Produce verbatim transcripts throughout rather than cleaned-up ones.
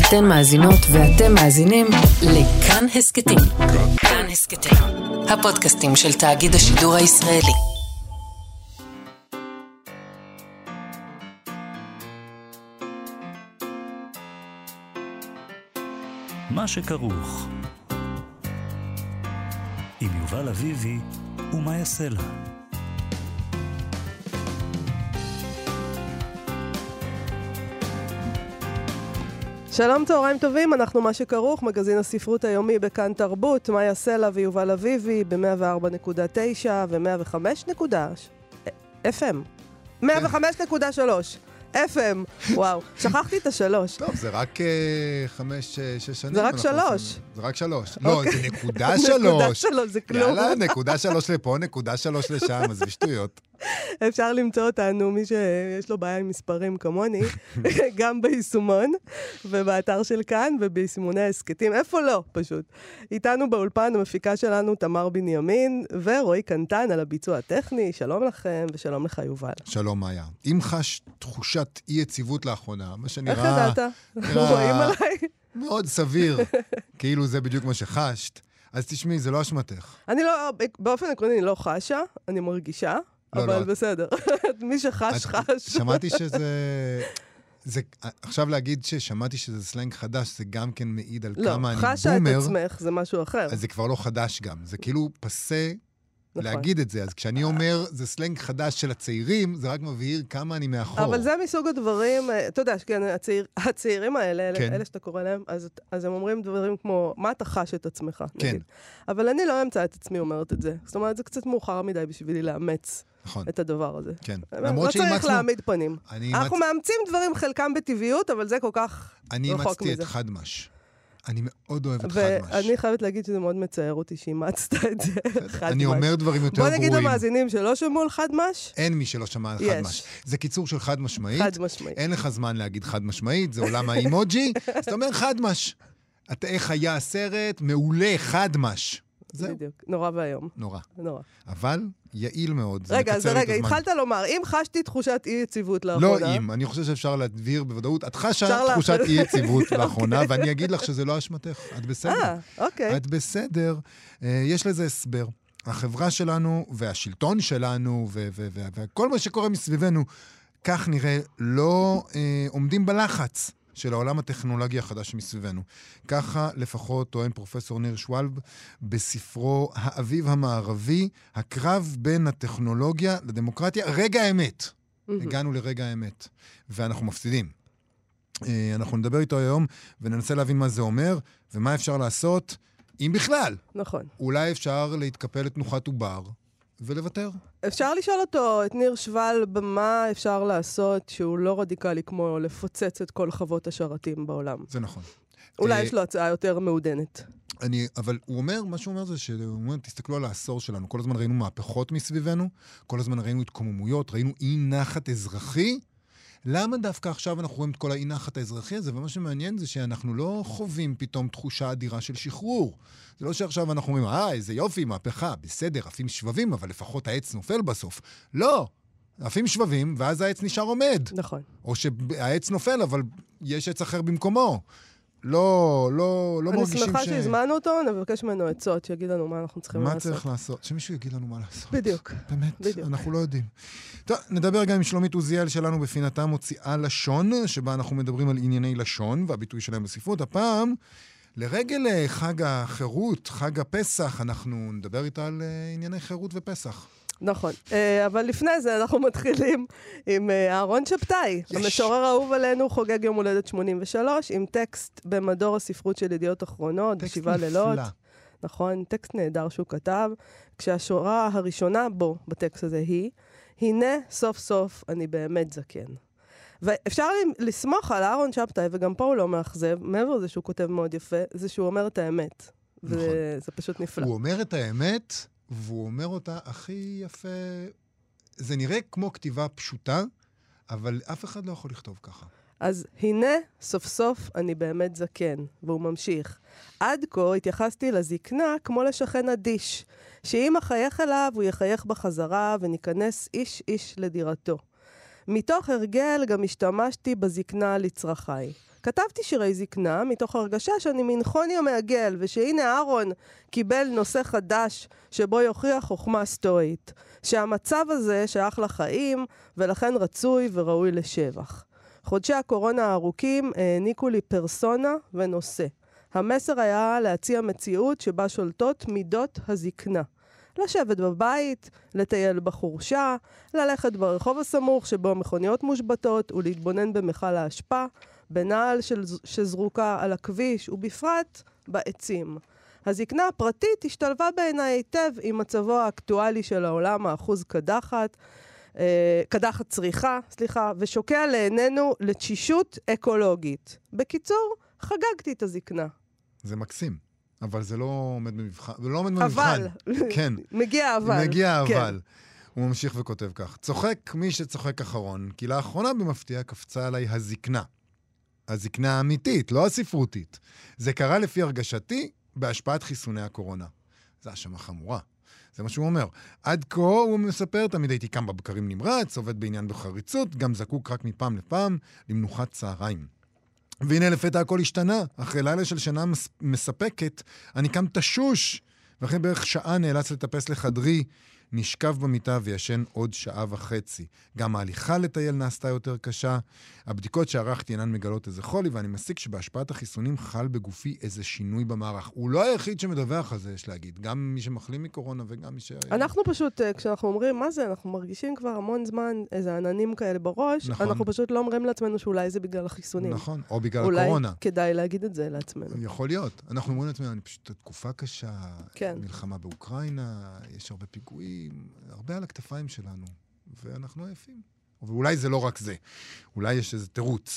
אתן מאזינות ואתם מאזינים לכאן הסקטים. כאן הסקטים, הפודקאסטים של תאגיד השידור הישראלי. מה שכרוך עם יובל אביבי ומה יעשה לה. שלום, צהריים טובים, אנחנו מה שכרוך, מגזין הספרות היומי בכאן תרבות, מה יעשה לה ויובל אביבי ב-מאה וארבע נקודה תשע ו-מאה וחמש נקודה אף אם. מאה וחמש נקודה שלוש אף אם. וואו, שכחתי את השלוש. טוב, זה רק חמש, שש שנים. זה רק שלוש. זה רק שלוש. לא, זה נקודה שלוש. נקודה שלוש, זה כלום. יאללה, נקודה שלוש לפה, נקודה שלוש לשם, אז בשטויות. אפשר למצוא אותנו, מי שיש לו בעיה עם מספרים כמוני, גם ביישומון, ובאתר של כאן, וביישומוני ההסקטים. איפה לא, פשוט. איתנו באולפן המפיקה שלנו, תמר בנימין, ורועי קנטן על הביצוע הטכני. שלום לכם, ושלום לך, יובל. שלום, מאיה. אם חש תחושת אי יציבות לאחרונה, מה שנראה... איך ידעת? רואים עליי? מאוד סביר, כאילו זה בדיוק מה שחשת. אז תשמעי, זה לא אשמתך. אני לא, באופן עקרוני, אני לא חשה, אני מרגישה. לא, אבל לא. בסדר. מי שחש, חש. שמעתי שזה... זה, עכשיו להגיד ששמעתי שזה סלנג חדש, זה גם כן מעיד על לא, כמה אני חשה בומר. את עצמך, זה משהו אחר. אז זה כבר לא חדש גם. זה כאילו פסה נכון. להגיד את זה. אז כשאני אומר, זה סלנג חדש של הצעירים, זה רק מבהיר כמה אני מאחור. אבל זה מסוג הדברים, אתה יודע, שכן, הצעיר, הצעירים האלה, כן. אלה שאתה קורא להם, אז, אז הם אומרים דברים כמו, מה אתה חש את עצמך? כן. נגיד. אבל אני לא אמצא את עצמי אומרת את זה. זאת אומרת, זה קצת מאוחר מדי בשבילי לאמץ. נכון. את הדבר הזה. כן. לא צריך להעמיד פנים. אנחנו מצ... מאמצים דברים חלקם בטבעיות, אבל זה כל כך אני רחוק אימצתי מזה. את חדמש. אני מאוד אוהב את חדמש. ואני חייבת להגיד שזה מאוד מצער אותי שאימצת את זה. חדמש. אני אומר דברים יותר בוא גרועים. נגיד למאזינים שלא שמעו על חדמש. אין מי שלא שמע על חדמש. זה קיצור של חד משמעית. חד משמעית. אין לך זמן להגיד חד משמעית, זה עולם האימוג'י. אז אתה אומר חדמש. אתה איך היה הסרט? מעולה, חדמש. זהו. בדיוק, נורא והיום. נורא. נורא. אבל יעיל מאוד. זה רגע, אז מקצר לי את רגע, הזמן. התחלת לומר, אם חשתי תחושת אי יציבות לא לאחרונה... אם, אני חושב שאפשר להדביר בוודאות. את חשה אפשר לה- תחושת אי יציבות לאחרונה, ואני אגיד לך שזה לא אשמתך. את בסדר. אה, אוקיי. את בסדר. אה, יש לזה הסבר. החברה שלנו והשלטון שלנו ו- ו- ו- וכל מה שקורה מסביבנו, כך נראה, לא אה, עומדים בלחץ של העולם הטכנולוגי החדש מסביבנו. ככה לפחות טוען פרופסור ניר שוולב בספרו האביב המערבי, הקרב בין הטכנולוגיה לדמוקרטיה, רגע האמת. הגענו לרגע האמת, ואנחנו מפסידים. אה, אנחנו נדבר איתו היום וננסה להבין מה זה אומר, ומה אפשר לעשות, אם בכלל. נכון. אולי אפשר להתקפל לתנוחת עובר ולוותר. אפשר לשאול אותו, את ניר שוול, במה אפשר לעשות שהוא לא רדיקלי כמו לפוצץ את כל חוות השרתים בעולם. זה נכון. אולי אה, יש לו הצעה יותר מעודנת. אני, אבל הוא אומר, מה שהוא אומר זה שהוא אומר, תסתכלו על העשור שלנו, כל הזמן ראינו מהפכות מסביבנו, כל הזמן ראינו התקוממויות, ראינו אי נחת אזרחי. למה דווקא עכשיו אנחנו רואים את כל האי נחת האזרחי הזה? ומה שמעניין זה שאנחנו לא חווים פתאום תחושה אדירה של שחרור. זה לא שעכשיו אנחנו אומרים, אה, איזה יופי, מהפכה, בסדר, עפים שבבים, אבל לפחות העץ נופל בסוף. לא, עפים שבבים, ואז העץ נשאר עומד. נכון. או שהעץ נופל, אבל יש עץ אחר במקומו. לא, לא, לא מרגישים ש... אני שמחה שהזמנו אותו, נבקש ממנו עצות, שיגיד לנו מה אנחנו צריכים מה לעשות. צריך לעשות? שמישהו יגיד לנו מה לעשות. בדיוק. באמת, בדיוק. אנחנו לא יודעים. טוב, נדבר גם עם שלומית עוזיאל שלנו בפינתה מוציאה לשון, שבה אנחנו מדברים על ענייני לשון, והביטוי שלהם בספרות. הפעם, לרגל חג החירות, חג הפסח, אנחנו נדבר איתה על ענייני חירות ופסח. נכון, אבל לפני זה אנחנו מתחילים עם אהרון שבתאי. המשורר האהוב עלינו חוגג יום הולדת שמונים ושלוש, עם טקסט במדור הספרות של ידיעות אחרונות, בשבעה לילות. נכון, טקסט נהדר שהוא כתב, כשהשורה הראשונה בו, בטקסט הזה, היא, הנה סוף סוף אני באמת זקן. ואפשר לסמוך על אהרון שבתאי, וגם פה הוא לא מאכזב, מעבר לזה שהוא כותב מאוד יפה, זה שהוא אומר את האמת. נכון. וזה פשוט נפלא. הוא אומר את האמת, והוא אומר אותה הכי יפה. זה נראה כמו כתיבה פשוטה, אבל אף אחד לא יכול לכתוב ככה. אז הנה, סוף סוף אני באמת זקן, והוא ממשיך. עד כה התייחסתי לזקנה כמו לשכן אדיש, שאם אחייך אליו הוא יחייך בחזרה וניכנס איש איש לדירתו. מתוך הרגל גם השתמשתי בזקנה לצרכיי. כתבתי שירי זקנה מתוך הרגשה שאני מין חוני המעגל, ושהנה אהרון קיבל נושא חדש שבו יוכיח חוכמה סטואית. שהמצב הזה שייך לחיים, ולכן רצוי וראוי לשבח. חודשי הקורונה הארוכים העניקו לי פרסונה ונושא. המסר היה להציע מציאות שבה שולטות מידות הזקנה. לשבת בבית, לטייל בחורשה, ללכת ברחוב הסמוך שבו מכוניות מושבתות ולהתבונן במכל האשפה, בנעל של, שזרוקה על הכביש ובפרט בעצים. הזקנה הפרטית השתלבה בעיניי היטב עם מצבו האקטואלי של העולם האחוז קדחת, אה, קדחת צריכה, סליחה, ושוקע לעינינו לתשישות אקולוגית. בקיצור, חגגתי את הזקנה. זה מקסים, אבל זה לא עומד במבחן. זה לא עומד במבחן. אבל. כן. מגיע אבל. מגיע אבל. כן. הוא ממשיך וכותב כך. צוחק מי שצוחק אחרון, כי לאחרונה במפתיע קפצה עליי הזקנה. הזקנה האמיתית, לא הספרותית. זה קרה לפי הרגשתי בהשפעת חיסוני הקורונה. זה האשמה חמורה. זה מה שהוא אומר. עד כה הוא מספר, תמיד הייתי קם בבקרים נמרץ, עובד בעניין בחריצות, גם זקוק רק מפעם לפעם למנוחת צהריים. והנה לפתע הכל השתנה. אחרי לילה של שנה מס... מספקת, אני קם תשוש, ואחרי בערך שעה נאלץ לטפס לחדרי, נשכב במיטה וישן עוד שעה וחצי. גם ההליכה לטייל נעשתה יותר קשה. הבדיקות שערכתי אינן מגלות איזה חולי, ואני מסיק שבהשפעת החיסונים חל בגופי איזה שינוי במערך. הוא לא היחיד שמדווח על זה, יש להגיד. גם מי שמחלים מקורונה וגם מי ש... אנחנו פשוט, כשאנחנו אומרים, מה זה? אנחנו מרגישים כבר המון זמן איזה עננים כאלה בראש. נכון. אנחנו פשוט לא אומרים לעצמנו שאולי זה בגלל החיסונים. נכון, או בגלל אולי הקורונה. אולי כדאי להגיד את זה לעצמנו. יכול להיות. אנחנו אומרים לעצמנו, אני פשוט תקופה קשה, כן. מלחמה באוקראינה, יש הרבה פיגועים, הרבה על הכתפיים שלנו, ואנחנו עייפים. ואולי זה לא רק זה. אולי יש איזה תירוץ.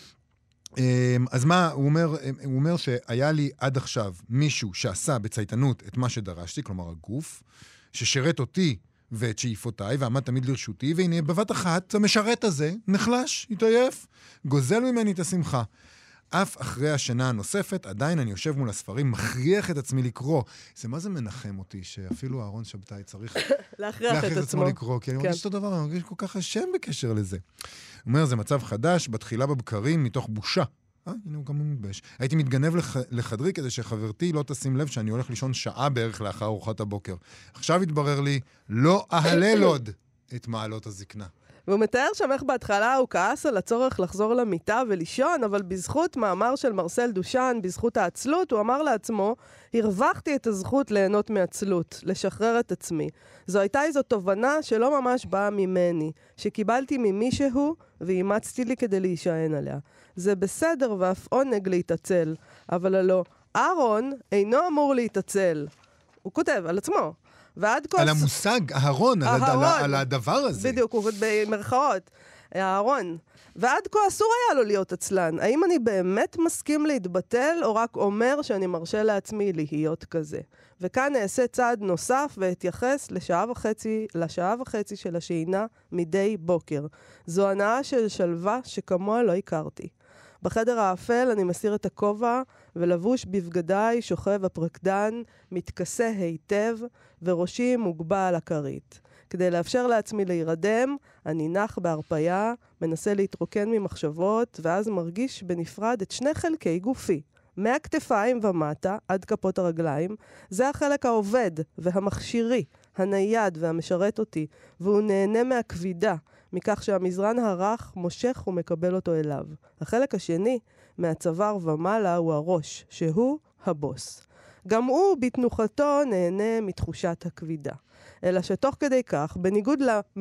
אז מה, הוא אומר, הוא אומר שהיה לי עד עכשיו מישהו שעשה בצייתנות את מה שדרשתי, כלומר הגוף, ששירת אותי ואת שאיפותיי, ועמד תמיד לרשותי, והנה בבת אחת המשרת הזה נחלש, התעייף, גוזל ממני את השמחה. אף אחרי השנה הנוספת, עדיין אני יושב מול הספרים, מכריח את עצמי לקרוא. זה מה זה מנחם אותי, שאפילו אהרון שבתאי צריך להכריח את עצמו לקרוא, כי אני מרגיש אותו דבר, אני מרגיש כל כך אשם בקשר לזה. הוא אומר, זה מצב חדש, בתחילה בבקרים, מתוך בושה. אה, הנה הוא גם מתבייש. הייתי מתגנב לח... לחדרי כדי שחברתי לא תשים לב שאני הולך לישון שעה בערך לאחר ארוחת הבוקר. עכשיו התברר לי, לא אהלל עוד את מעלות הזקנה. והוא מתאר שם איך בהתחלה הוא כעס על הצורך לחזור למיטה ולישון, אבל בזכות מאמר של מרסל דושן, בזכות העצלות, הוא אמר לעצמו, הרווחתי את הזכות ליהנות מעצלות, לשחרר את עצמי. זו הייתה איזו תובנה שלא ממש באה ממני, שקיבלתי ממישהו ואימצתי לי כדי להישען עליה. זה בסדר ואף עונג להתעצל, אבל הלא, אהרון אינו אמור להתעצל. הוא כותב על עצמו. ועד כה... על המושג, אהרון, על, על, על הדבר הזה. בדיוק, הוא במרכאות. אהרון. ועד כה אסור היה לו להיות עצלן. האם אני באמת מסכים להתבטל, או רק אומר שאני מרשה לעצמי להיות כזה? וכאן נעשה צעד נוסף והתייחס לשעה וחצי, לשעה וחצי של השינה מדי בוקר. זו הנאה של שלווה שכמוה לא הכרתי. בחדר האפל אני מסיר את הכובע, ולבוש בבגדיי שוכב הפרקדן, מתכסה היטב, וראשי מוגבה על הכרית. כדי לאפשר לעצמי להירדם, אני נח בהרפיה, מנסה להתרוקן ממחשבות, ואז מרגיש בנפרד את שני חלקי גופי. מהכתפיים ומטה, עד כפות הרגליים, זה החלק העובד והמכשירי, הנייד והמשרת אותי, והוא נהנה מהכבידה, מכך שהמזרן הרך מושך ומקבל אותו אליו. החלק השני, מהצוואר ומעלה, הוא הראש, שהוא הבוס. גם הוא בתנוחתו נהנה מתחושת הכבידה. אלא שתוך כדי כך, בניגוד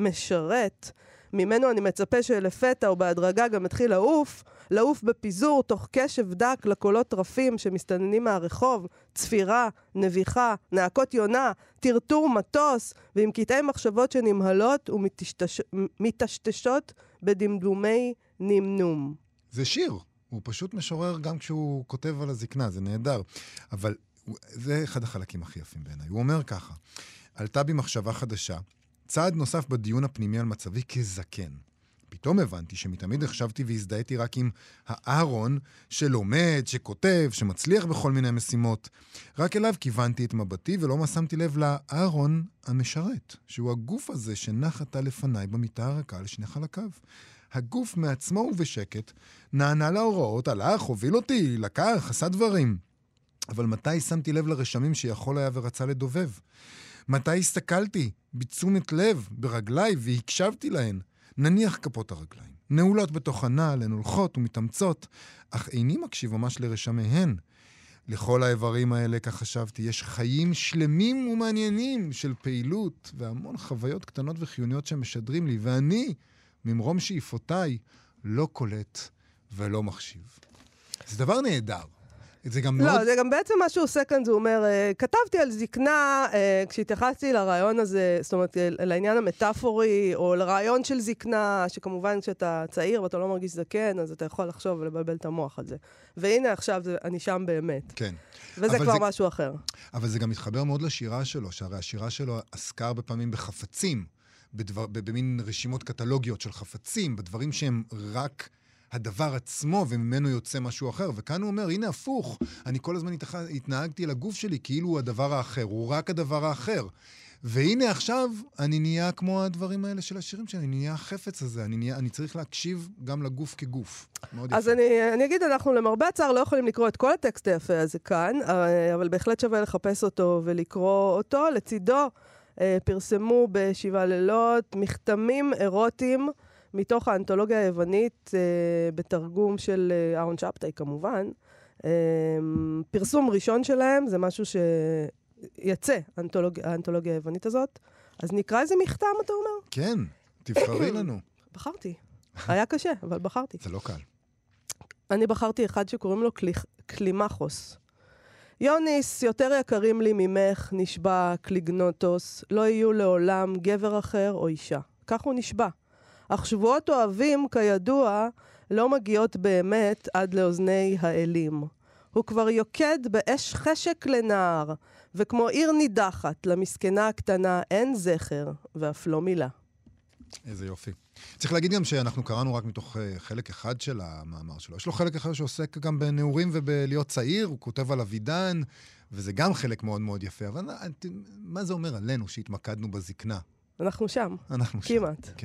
למשרת, ממנו אני מצפה שלפתע או בהדרגה גם התחיל לעוף, לעוף בפיזור תוך קשב דק לקולות טרפים שמסתננים מהרחוב, צפירה, נביחה, נעקות יונה, טרטור מטוס, ועם קטעי מחשבות שנמהלות ומתשתשות בדמדומי נמנום. זה שיר. הוא פשוט משורר גם כשהוא כותב על הזקנה, זה נהדר. אבל זה אחד החלקים הכי יפים בעיניי. הוא אומר ככה, עלתה בי מחשבה חדשה, צעד נוסף בדיון הפנימי על מצבי כזקן. פתאום הבנתי שמתמיד החשבתי והזדהיתי רק עם האהרון שלומד, שכותב, שמצליח בכל מיני משימות. רק אליו כיוונתי את מבטי ולא שמתי לב לאהרון המשרת, שהוא הגוף הזה שנח עתה לפניי במיטה הרכה על שני חלקיו. הגוף מעצמו ובשקט נענה להוראות, הלך, הוביל אותי, לקח, עשה דברים. אבל מתי שמתי לב לרשמים שיכול היה ורצה לדובב? מתי הסתכלתי בתשומת לב ברגליי והקשבתי להן? נניח כפות הרגליים, נעולות בתוך הנעל, הן הולכות ומתאמצות, אך איני מקשיב ממש לרשמיהן. לכל האיברים האלה, כך חשבתי, יש חיים שלמים ומעניינים של פעילות, והמון חוויות קטנות וחיוניות שמשדרים לי, ואני, ממרום שאיפותיי, לא קולט ולא מחשיב. זה דבר נהדר. זה גם לא, מאוד... זה גם בעצם מה שהוא עושה כאן, זה אומר, כתבתי על זקנה, כשהתייחסתי לרעיון הזה, זאת אומרת, לעניין המטאפורי, או לרעיון של זקנה, שכמובן כשאתה צעיר ואתה לא מרגיש זקן, אז אתה יכול לחשוב ולבלבל את המוח על זה. והנה עכשיו אני שם באמת. כן. וזה כבר זה... משהו אחר. אבל זה גם מתחבר מאוד לשירה שלו, שהרי השירה שלו עסקה הרבה פעמים בחפצים, בדבר... במין רשימות קטלוגיות של חפצים, בדברים שהם רק... הדבר עצמו, וממנו יוצא משהו אחר. וכאן הוא אומר, הנה הפוך, אני כל הזמן התח... התנהגתי לגוף שלי, כאילו הוא הדבר האחר, הוא רק הדבר האחר. והנה עכשיו, אני נהיה כמו הדברים האלה של השירים שלי, אני נהיה החפץ הזה, אני, נהיה, אני צריך להקשיב גם לגוף כגוף. אז אני, אני אגיד, אנחנו למרבה הצער לא יכולים לקרוא את כל הטקסט היפה הזה כאן, אבל בהחלט שווה לחפש אותו ולקרוא אותו. לצידו פרסמו בשבעה לילות מכתמים אירוטיים, מתוך האנתולוגיה היוונית, אה, בתרגום של אה, אהרון שבתאי כמובן. אה, פרסום ראשון שלהם, זה משהו שיצא, האנתולוג... האנתולוגיה היוונית הזאת. אז נקרא איזה מכתם, אתה אומר? כן, תבחרי לנו. בחרתי. היה קשה, אבל בחרתי. זה לא קל. אני בחרתי אחד שקוראים לו קליח... קלימחוס. יוניס, יותר יקרים לי ממך, נשבע קליגנוטוס, לא יהיו לעולם גבר אחר או אישה. כך הוא נשבע. אך שבועות אוהבים, כידוע, לא מגיעות באמת עד לאוזני האלים. הוא כבר יוקד באש חשק לנער, וכמו עיר נידחת, למסכנה הקטנה אין זכר, ואף לא מילה. איזה יופי. צריך להגיד גם שאנחנו קראנו רק מתוך uh, חלק אחד של המאמר שלו. יש לו חלק אחד שעוסק גם בנעורים ובלהיות צעיר, הוא כותב על אבידן, וזה גם חלק מאוד מאוד יפה. אבל מה זה אומר עלינו שהתמקדנו בזקנה? אנחנו שם. אנחנו כמעט. שם. כן.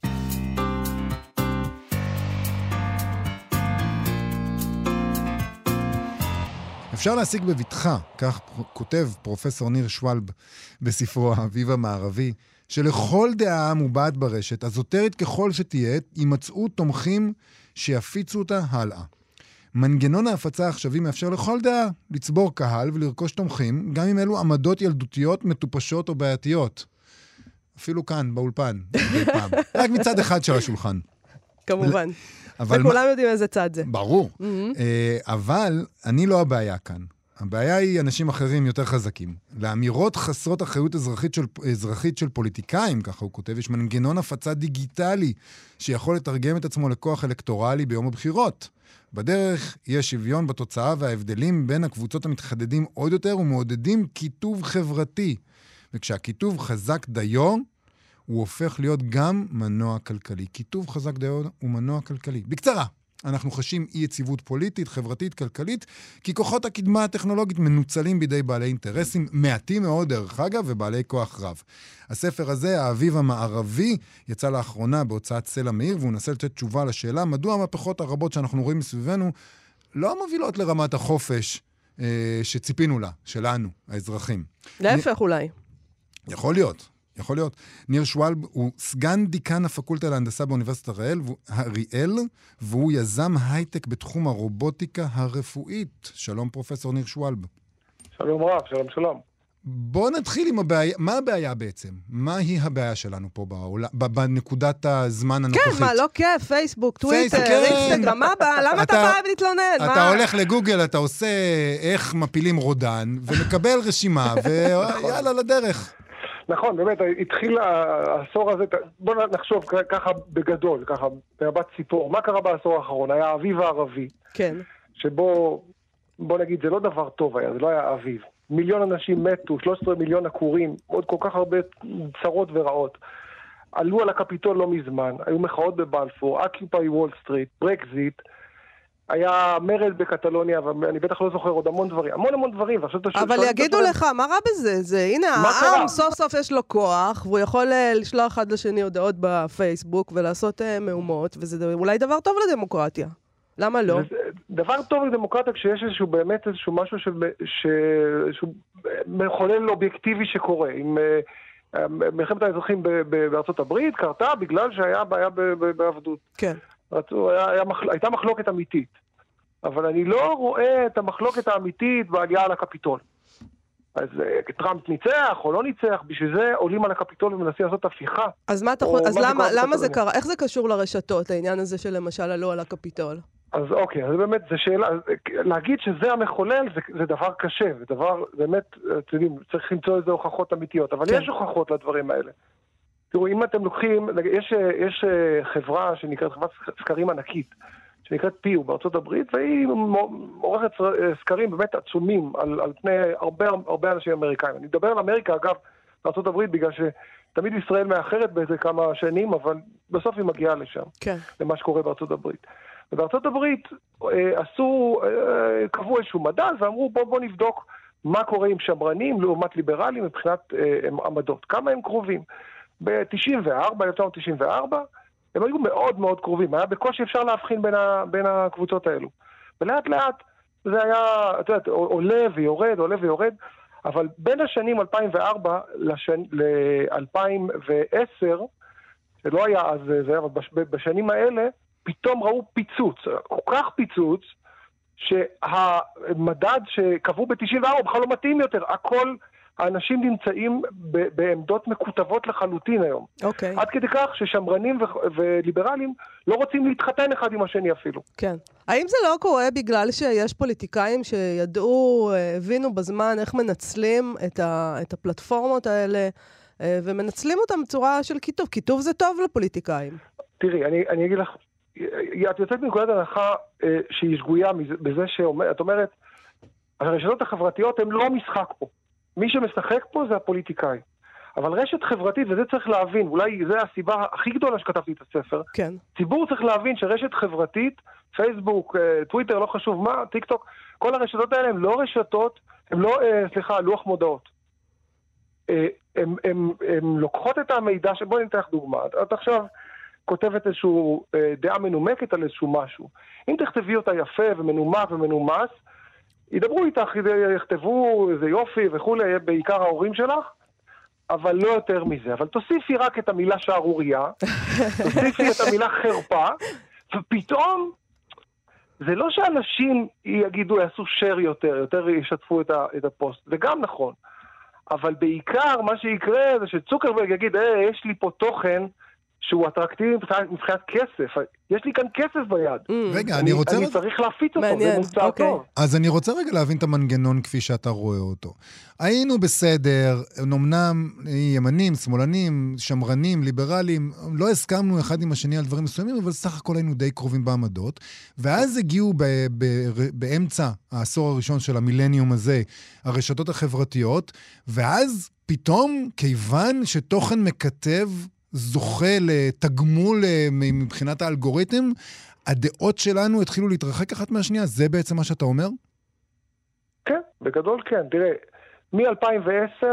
אפשר להשיג בביטחה, כך כותב פרופסור ניר שוולב בספרו האביב המערבי, שלכל דעה מובעת ברשת, הזוטרית ככל שתהיה, יימצאו תומכים שיפיצו אותה הלאה. מנגנון ההפצה העכשווי מאפשר לכל דעה לצבור קהל ולרכוש תומכים, גם אם אלו עמדות ילדותיות, מטופשות או בעייתיות. אפילו כאן, באולפן, בפעם. רק מצד אחד של השולחן. כמובן. אבל וכולם יודעים איזה צד זה. ברור. אבל אני לא הבעיה כאן. הבעיה היא אנשים אחרים יותר חזקים. לאמירות חסרות אחריות אזרחית של, אזרחית של פוליטיקאים, ככה הוא כותב, יש מנגנון הפצה דיגיטלי שיכול לתרגם את עצמו לכוח אלקטורלי ביום הבחירות. בדרך יש שוויון בתוצאה וההבדלים בין הקבוצות המתחדדים עוד יותר ומעודדים כיתוב חברתי. וכשהכיתוב חזק דיו, הוא הופך להיות גם מנוע כלכלי. כיתוב חזק דיו הוא מנוע כלכלי. בקצרה, אנחנו חשים אי יציבות פוליטית, חברתית, כלכלית, כי כוחות הקדמה הטכנולוגית מנוצלים בידי בעלי אינטרסים, מעטים מאוד דרך אגב, ובעלי כוח רב. הספר הזה, האביב המערבי, יצא לאחרונה בהוצאת סלע מאיר, והוא נסה לתת תשובה לשאלה, מדוע המהפכות הרבות שאנחנו רואים מסביבנו, לא מובילות לרמת החופש אה, שציפינו לה, שלנו, האזרחים. להפך נ... אולי. יכול להיות. יכול להיות. ניר שוולב הוא סגן דיקן הפקולטה להנדסה באוניברסיטת אריאל, והוא יזם הייטק בתחום הרובוטיקה הרפואית. שלום פרופסור ניר שוולב. שלום רב, שלום שלום. בוא נתחיל עם הבעיה, מה הבעיה בעצם? מה היא הבעיה שלנו פה בעולם, בנקודת הזמן הנוכחית? כן, מה, לא כיף, פייסבוק, טוויטר, אינסטגרם, מה הבעיה? למה אתה בא להתלונן? אתה הולך לגוגל, אתה עושה איך מפילים רודן, ומקבל רשימה, ויאללה לדרך. נכון, באמת, התחיל העשור הזה, בוא נחשוב ככה בגדול, ככה במבט ציפור. מה קרה בעשור האחרון? היה האביב הערבי. כן. שבו, בוא נגיד, זה לא דבר טוב היה, זה לא היה אביב. מיליון אנשים מתו, שלושה עשר מיליון עקורים, עוד כל כך הרבה צרות ורעות. עלו על הקפיטול לא מזמן, היו מחאות בבלפור, אקיופאי וול סטריט, ברקזיט. היה מרד בקטלוניה, ואני בטח לא זוכר עוד המון דברים, המון המון דברים. אבל יגידו לך, מה רע בזה? זה, הנה, העם סוף סוף יש לו כוח, והוא יכול לשלוח אחד לשני הודעות בפייסבוק, ולעשות מהומות, וזה אולי דבר טוב לדמוקרטיה. למה לא? דבר טוב לדמוקרטיה, כשיש איזשהו באמת איזשהו משהו שהוא מחולל אובייקטיבי שקורה. עם מלחמת האזרחים בארצות הברית, קרתה בגלל שהיה בעיה בעבדות. כן. רצו, היה, היה, הייתה מחלוקת אמיתית. אבל אני לא רואה את המחלוקת האמיתית בעלייה על הקפיטול. אז טראמפ ניצח או לא ניצח, בשביל זה עולים על הקפיטול ומנסים לעשות הפיכה. אז מה אתה חושב, אז למה, למה זה קרה? איך זה קשור לרשתות, העניין הזה של למשל עלו על הקפיטול? אז אוקיי, אז באמת, זה שאלה, להגיד שזה המחולל, זה, זה דבר קשה, זה דבר, באמת, אתם יודעים, צריך למצוא איזה הוכחות אמיתיות, אבל כן. יש הוכחות לדברים האלה. תראו, אם אתם לוקחים, יש, יש חברה שנקראת חברת סקרים ענקית, שנקראת פיו בארצות הברית, והיא עורכת סקרים באמת עצומים על, על פני הרבה, הרבה אנשים אמריקאים. אני מדבר על אמריקה, אגב, בארצות הברית, בגלל שתמיד ישראל מאחרת באיזה כמה שנים, אבל בסוף היא מגיעה לשם, כן. למה שקורה בארצות הברית. ובארצות הברית עשו, קבעו איזשהו מדד, ואמרו בוא, בוא נבדוק מה קורה עם שמרנים לעומת ליברלים מבחינת עמדות. כמה הם קרובים? ב-תשעים וארבע, אלף תשע מאות תשעים וארבע, הם היו מאוד מאוד קרובים. היה בקושי אפשר להבחין בין, ה, בין הקבוצות האלו. ולאט לאט זה היה, אתה יודע, עולה ויורד, עולה ויורד, אבל בין השנים אלפיים וארבע ל-אלפיים ועשר, שלא היה אז זה, אבל בשנים האלה, פתאום ראו פיצוץ, כל כך פיצוץ, שהמדד שקבעו ב-תשעים וארבע בכלל לא מתאים יותר. הכל, האנשים נמצאים ב- בעמדות מקוטבות לחלוטין היום. אוקיי. עד כדי כך ששמרנים ו- וליברלים לא רוצים להתחתן אחד עם השני אפילו. כן. האם זה לא קורה בגלל שיש פוליטיקאים שידעו, הבינו בזמן איך מנצלים את, ה- את הפלטפורמות האלה, ומנצלים אותם בצורה של כיתוב? כיתוב זה טוב לפוליטיקאים. תראי, אני, אני אגיד לך, את יוצאת מנקודת הנחה אה, שהיא שגויה בזה שאת אומרת, הרשתות החברתיות הן לא משחק פה. מי שמשחק פה זה הפוליטיקאי. אבל רשת חברתית, וזה צריך להבין, אולי זה הסיבה הכי גדולה שכתבתי את הספר, כן. ציבור צריך להבין שרשת חברתית, פייסבוק, אה, טוויטר, לא חשוב מה, טיק טוק, כל הרשתות האלה הן לא רשתות, הן לא, אה, סליחה, לוח מודעות. אה, הן, הן, הן לוקחות את המידע, בואי ניתן לך דוגמה, את עכשיו כותבת איזשהו אה, דעה מנומקת על איזשהו משהו. אם תכתבי אותה יפה ומנומק ומנומס, ידברו איתך, יכתבו איזה יופי וכולי, יהיה בעיקר ההורים שלך, אבל לא יותר מזה. אבל תוסיפי רק את המילה שערוריה, תוסיפי את המילה חרפה, ופתאום, זה לא שאנשים יגידו, יעשו share יותר, יותר ישתפו את, ה, את הפוסט, זה גם נכון. אבל בעיקר מה שיקרה זה שצוקרברג יגיד, אה, יש לי פה תוכן, שהוא אטרקטיבי מבחינת כסף. יש לי כאן כסף ביד. רגע, אני רוצה... אני צריך להפיץ אותו, זה מוצא טוב. אז אני רוצה רגע להבין את המנגנון כפי שאתה רואה אותו. היינו בסדר, אמנם ימנים, שמאלנים, שמרנים, ליברלים, לא הסכמנו אחד עם השני על דברים מסוימים, אבל סך הכל היינו די קרובים בעמדות, ואז הגיעו באמצע העשור הראשון של המילניום הזה, הרשתות החברתיות, ואז פתאום, כיוון שתוכן מקטב זוכה לתגמול מבחינת האלגוריתם, הדעות שלנו התחילו להתרחק אחת מהשנייה. זה בעצם מה שאתה אומר? כן, בגדול כן. תראה, מ-אלפיים ועשר,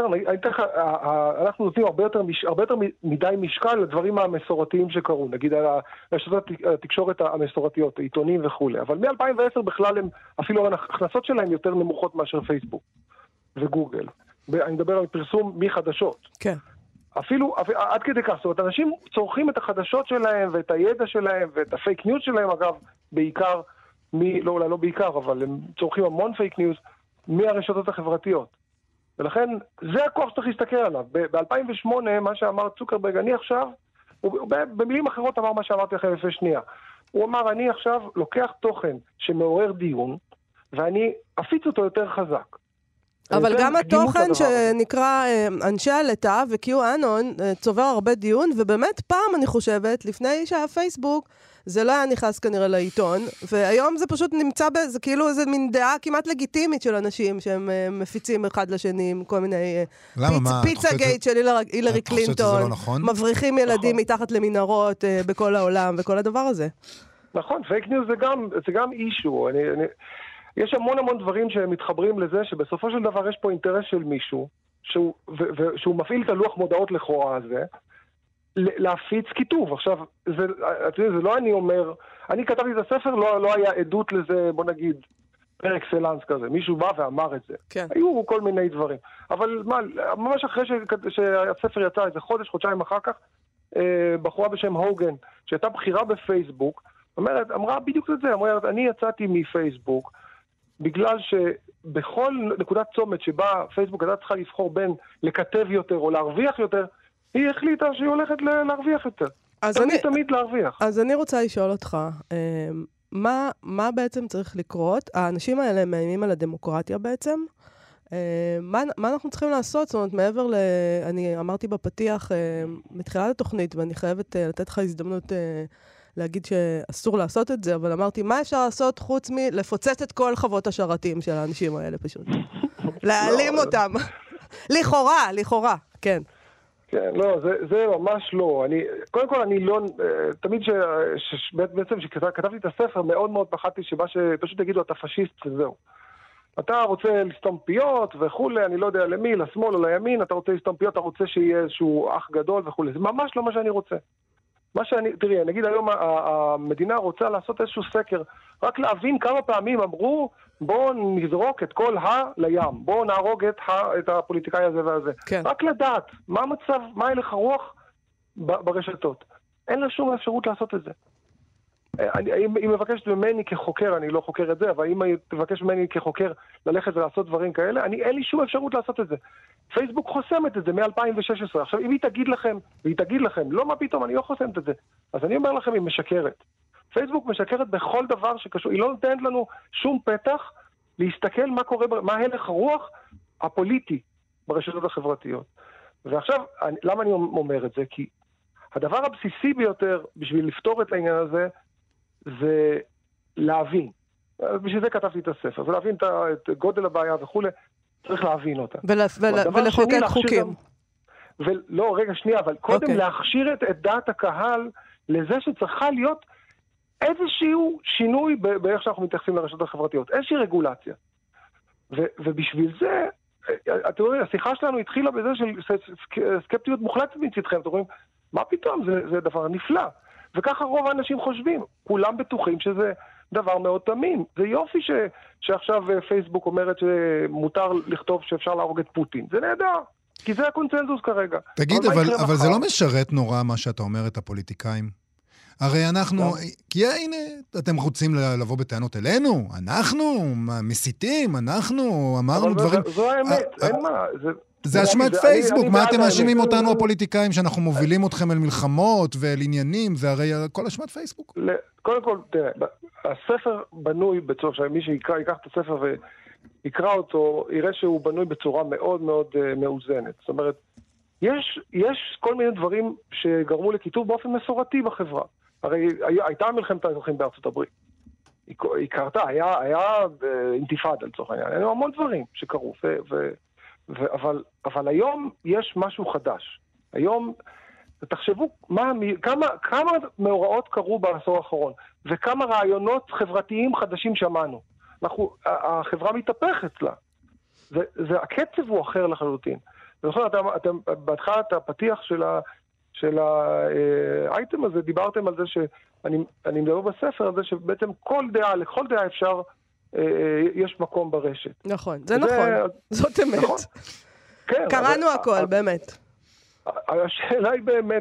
אנחנו נותנים הרבה יותר, הרבה יותר מדי משקל לדברים המסורתיים שקרו, נגיד על הרשתות התקשורת המסורתיות, עיתונים וכו'. אבל מ-אלפיים ועשר בכלל הם, אפילו ההכנסות שלהם יותר נמוכות מאשר פייסבוק וגוגל. אני מדבר על פרסום מחדשות. כן. אפילו, עד כדי כך, זאת אומרת, אנשים צורכים את החדשות שלהם ואת הידע שלהם ואת הפייק ניוז שלהם, אגב, בעיקר, מ, לא, אולי לא בעיקר, אבל הם צורכים המון פייק ניוז מהרשתות החברתיות. ולכן, זה הכוח שצריך להסתכל עליו. ב-אלפיים ושמונה, מה שאמר צוקרברג, אני עכשיו, הוא במילים אחרות אמר מה שאמרתי לכם לפני שנייה. הוא אמר, אני עכשיו לוקח תוכן שמעורר דיון, ואני אפיץ אותו יותר חזק. אבל גם התוכן שנקרא אנשי הלטה וקיו אנון צובר הרבה דיון, ובאמת פעם אני חושבת, לפני שהיה פייסבוק, זה לא היה נכנס כנראה לעיתון, והיום זה פשוט נמצא, זה כאילו איזה מין דעה כמעט לגיטימית של אנשים, שהם מפיצים אחד לשני עם כל מיני פיצה גייט של הילרי קלינטון, מבריחים ילדים מתחת למנהרות בכל העולם, וכל הדבר הזה. נכון, פייק ניוז זה גם, זה גם אישו. אני, אני, יש המון המון דברים שמתחברים לזה שבסופו של דבר יש פה אינטרס של מישהו, שהוא, ו, ושהוא מפעיל את הלוח מודעות לכאורה הזה, להפיץ כיתוב. עכשיו, זה, זה לא אני אומר, אני כתבתי את הספר, לא, לא היה עדות לזה, בוא נגיד, פר אקסלנס כזה. מישהו בא ואמר את זה. כן. היו כל מיני דברים. אבל מה, ממש אחרי ש, שהספר יצא, איזה חודש, חודשיים אחר כך, בחורה בשם הוגן, שהייתה בחירה בפייסבוק, אומרת, אמרה בדיוק את זה, אומרת, אני יצאתי מפייסבוק, בגלל שבכל נקודת צומת שבה פייסבוק הייתה צריכה לבחור בין לכתב יותר או להרוויח יותר, היא החליטה שהיא הולכת להרוויח יותר. תמיד אני, תמיד להרוויח. אז אני רוצה לשאול אותך, מה, מה בעצם צריך לקרות? האנשים האלה מאיימים על הדמוקרטיה בעצם? מה, מה אנחנו צריכים לעשות? זאת אומרת, מעבר ל... אני אמרתי בפתיח מתחילת התוכנית, ואני חייבת לתת לך הזדמנות להגיד שאסור לעשות את זה, אבל אמרתי, מה אפשר לעשות חוץ מלפוצץ את כל חוות השרתים של האנשים האלה פשוט? להעלים אותם. לכאורה, לכאורה, כן. כן, לא, זה, זה ממש לא. אני, קודם כל, אני לא, תמיד ש, ש, בעצם שכתבתי את הספר, מאוד מאוד פחדתי שבא שפשוט תגידו, אתה פשיסט וזהו. אתה רוצה לסתום פיות וכולי, אני לא יודע למי, לשמאל או לימין, אתה רוצה לסתום פיות, אתה רוצה שיהיה איזשהו אח גדול וכולי. זה ממש לא מה שאני רוצה. מה שאני, תראי, נגיד היום המדינה רוצה לעשות איזשהו סקר, רק להבין כמה פעמים אמרו, בואו נזרוק את כל ה לים, בואו נהרוג את, ה, את הפוליטיקאי הזה והזה. כן. רק לדעת מה המצב, מה הלך הרוח ברשתות. אין לה שום אפשרות לעשות את זה. אני, היא מבקשת ממני כחוקר, אני לא חוקר את זה, אבל אם היא תבקש ממני כחוקר ללכת ולעשות דברים כאלה, אני, אין לי שום אפשרות לעשות את זה. פייסבוק חוסמת את זה מ-אלפיים ושש עשרה. עכשיו, אם היא תגיד לכם, והיא תגיד לכם, לא מה פתאום, אני לא חוסמת את זה. אז אני אומר לכם, היא משקרת. פייסבוק משקרת בכל דבר שקשור. היא לא נותנת לנו שום פתח להסתכל מה קורה, מה הלך הרוח הפוליטי ברשתות החברתיות. ועכשיו, אני, למה אני אומר את זה? כי הדבר הבסיסי ביותר בשביל לפתור את העניין הזה, זה להבין. בשביל זה כתבתי את הספר. זה להבין את גודל הבעיה וכו'. צריך להבין אותה. ולחוקק חוקים. ולא, רגע, שנייה, אבל קודם להכשיר את דעת הקהל לזה שצריכה להיות איזשהו שינוי באיך שאנחנו מתייחסים לרשתות החברתיות. איזושהי רגולציה. ובשביל זה, אתם רואים, השיחה שלנו התחילה בזה של סקפטיות מוחלטת מצדכם. אתם רואים, מה פתאום? זה דבר נפלא. וככה רוב האנשים חושבים. כולם בטוחים שזה דבר מאוד תמים. זה יופי ש, שעכשיו פייסבוק אומרת שמותר לכתוב שאפשר להרוג את פוטין. זה נהדר, כי זה הקונצנזוס כרגע. תגיד, אבל, אבל, אבל זה לא משרת נורא מה שאתה אומר את הפוליטיקאים? הרי אנחנו, לא. כי הנה, אתם רוצים לבוא בטענות אלינו? אנחנו מסיתים, אנחנו אמרנו דברים... זו, זו האמת, אין מה... זה... זה אשמת פייסבוק, מה אתם מאשימים אותנו הפוליטיקאים שאנחנו מובילים אתכם אל מלחמות ואל עניינים, זה הרי כל אשמת פייסבוק. קודם כל, תראה, הספר בנוי בצורה, שמי שיקרא, ייקח את הספר ויקרא אותו, יראה שהוא בנוי בצורה מאוד מאוד מאוזנת. זאת אומרת, יש, יש כל מיני דברים שגרמו לכיתוב באופן מסורתי בחברה. הרי הייתה מלחמת האזרחים בארצות הברית. היא קרתה, היה, היה אינתיפאדה לצורך העניין. היו המון דברים שקרו, ו... ו ו- אבל, אבל היום יש משהו חדש. היום, תחשבו מה, כמה, כמה מאורעות קרו בעשור האחרון, וכמה רעיונות חברתיים חדשים שמענו. אנחנו, החברה מתהפכת לה. זה, זה, הקצב הוא אחר לחלוטין. ולכן, אתם, אתם, בהתחלת הפתיח של ה, של האייטם הזה, דיברתם על זה שאני, אני מדבר בספר על זה שבעצם כל דעה, לכל דעה אפשר יש מקום ברשת. נכון, זה נכון. זאת אמת. קראנו הכל, באמת. השאלה היא באמת,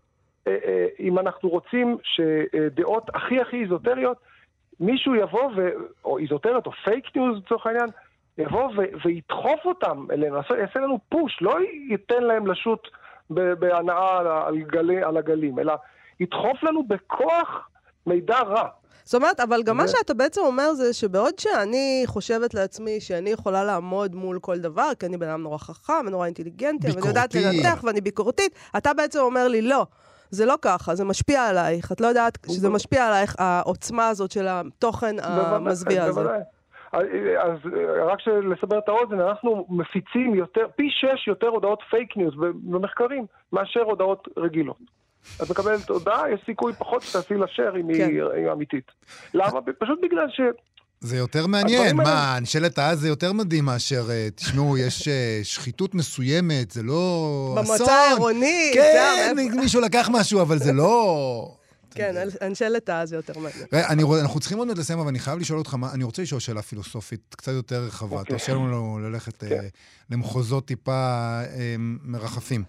אם אנחנו רוצים שדעות הכי הכי איזוטריות, מישהו יבוא, או איזוטריות, או פייק ניוז לצורך העניין, יבוא וידחוף אותם אלינו, יעשה לנו פוש, לא ייתן להם לשוט בהנאה על הגלים, אלא ידחוף לנו בכוח מידע רע. זאת אומרת, אבל גם מה שאתה בעצם אומר זה שבעוד שאני חושבת לעצמי שאני יכולה לעמוד מול כל דבר, כי אני בן אדם נורא חכם ונורא אינטליגנטי, ואני יודעת לנתח ואני ביקורתית, אתה בעצם אומר לי, לא, זה לא ככה, זה משפיע עלייך. את לא יודעת שזה משפיע עלייך, העוצמה הזאת של התוכן המזוויע הזה. אז רק לסבר את האוזן, אנחנו מפיצים יותר, פי שש יותר הודעות פייק ניוז במחקרים, מאשר הודעות רגילות. את מקבלת הודעה, יש סיכוי פחות שתעשי לה share אם היא אמיתית. למה? פשוט בגלל ש... זה יותר מעניין, מה, אנשלת העז זה יותר מדהים מאשר, תשמעו, יש שחיתות מסוימת, זה לא אסון. במועצה העירונית. כן, מישהו לקח משהו, אבל זה לא... כן, אנשלת העז זה יותר מעניין. אנחנו צריכים עוד מעט לסיים, אבל אני חייב לשאול אותך, אני רוצה לשאול שאלה פילוסופית קצת יותר רחבה, תרשה לנו ללכת למחוזות טיפה מרחפים.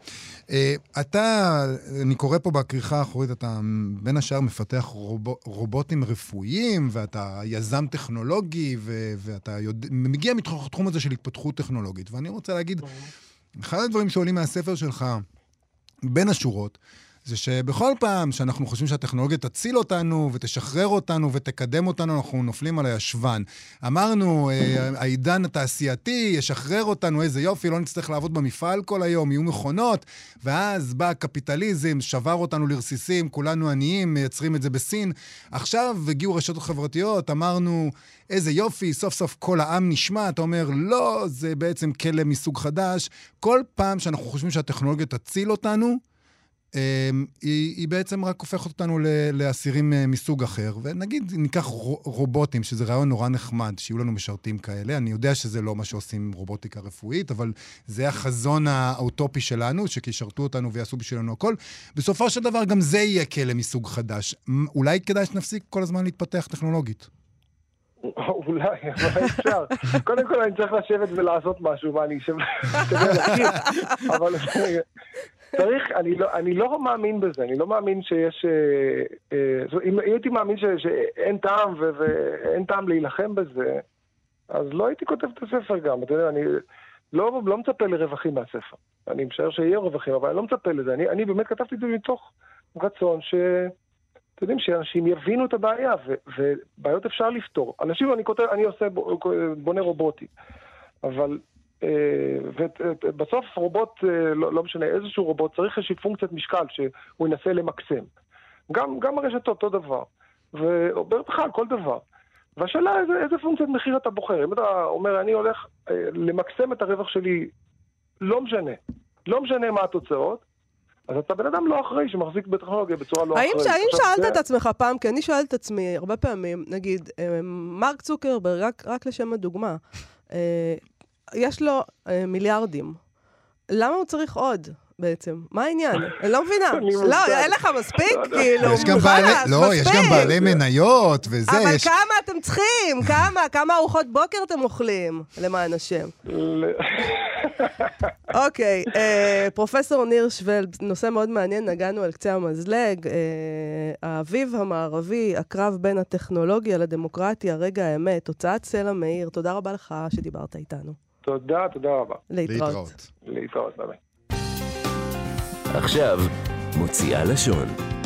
אתה, אני קורא פה בקריחה האחורית, אתה בין השאר מפתח רובוטים רפואיים, ואתה יזם טכנולוגי, ואתה מגיע מתחום הזה של התפתחות טכנולוגית, ואני רוצה להגיד, אחד הדברים שעולים מהספר שלך, בין השורות, זה שבכל פעם שאנחנו חושבים שהטכנולוגיה תציל אותנו ותשחרר אותנו ותקדם אותנו, אנחנו נופלים על הישבן. אמרנו, העידן התעשייתי ישחרר אותנו, איזה יופי, לא נצטרך לעבוד במפעל כל היום, יהיו מכונות, ואז בא הקפיטליזם, שבר אותנו לרסיסים, כולנו עניים, מייצרים את זה בסין. עכשיו הגיעו רשתות חברתיות, אמרנו, איזה יופי, סוף סוף כל העם נשמע, אתה אומר, לא, זה בעצם כלא מסוג חדש. כל פעם שאנחנו חושבים שהטכנולוגיה תציל אותנו, היא, היא בעצם רק הופכת אותנו לאסירים מסוג אחר, ונגיד ניקח רובוטים, שזה רעיון נורא נחמד, שיהיו לנו משרתים כאלה, אני יודע שזה לא מה שעושים רובוטיקה רפואית, אבל זה החזון האוטופי שלנו, שכשישרתו אותנו ויעשו בשבילנו הכל, בסופו של דבר גם זה יהיה כלא מסוג חדש. אולי כדאי שנפסיק כל הזמן להתפתח טכנולוגית. אולי, אבל אפשר. קודם כל אני צריך לשבת ולעשות משהו, מה אני שווה להכיר, אבל... צריך, אני לא, אני לא מאמין בזה, אני לא מאמין שיש, אה, אה, אם הייתי מאמין ש, שאין טעם ו, ואין טעם להילחם בזה, אז לא הייתי כותב את הספר גם, אתה יודע, אני לא, לא מצפה לרווחים מהספר, אני משער שיהיה רווחים, אבל אני לא מצפה לזה, אני, אני באמת כתבתי את זה מתוך רצון ש, אתם יודעים, שאנשים יבינו את הבעיה, ו, ובעיות אפשר לפתור. אנשים, אני כותב, אני עושה בונה רובוטי, אבל... ובסוף רובוט, לא, לא משנה, איזשהו רובוט צריך איזושהי פונקציית משקל שהוא ינסה למקסם. גם, גם הרשתות אותו דבר. ובכלל כל דבר. והשאלה איזה, איזה פונקציית מחיר אתה בוחר. אם אתה אומר, אני הולך למקסם את הרווח שלי, לא משנה. לא משנה מה התוצאות, אז אתה בן אדם לא אחראי שמחזיק בטכנולוגיה בצורה לא אחראית. האם שאלת את עצמך פעם, כי אני שואלת את עצמי הרבה פעמים, נגיד, מרק צוקרברג, רק, רק לשם הדוגמה, יש לו אה, מיליארדים. למה הוא צריך עוד בעצם? מה העניין? אני לא מבינה. לא, אין לך מספיק? כאילו, יש גם בעלי, לא, יש גם בעלי מניות וזה. אבל כמה אתם צריכים? כמה? כמה ארוחות בוקר אתם אוכלים? למען השם. אוקיי, פרופסור ניר שוולד, נושא מאוד מעניין, נגענו על קצה המזלג, האביב המערבי, הקרב בין הטכנולוגיה לדמוקרטיה, רגע האמת, הוצאת סלע מאיר, תודה רבה לך שדיברת איתנו. תודה, תודה רבה. להתראות. להתראות, ביי. עכשיו, מוציאה לשון.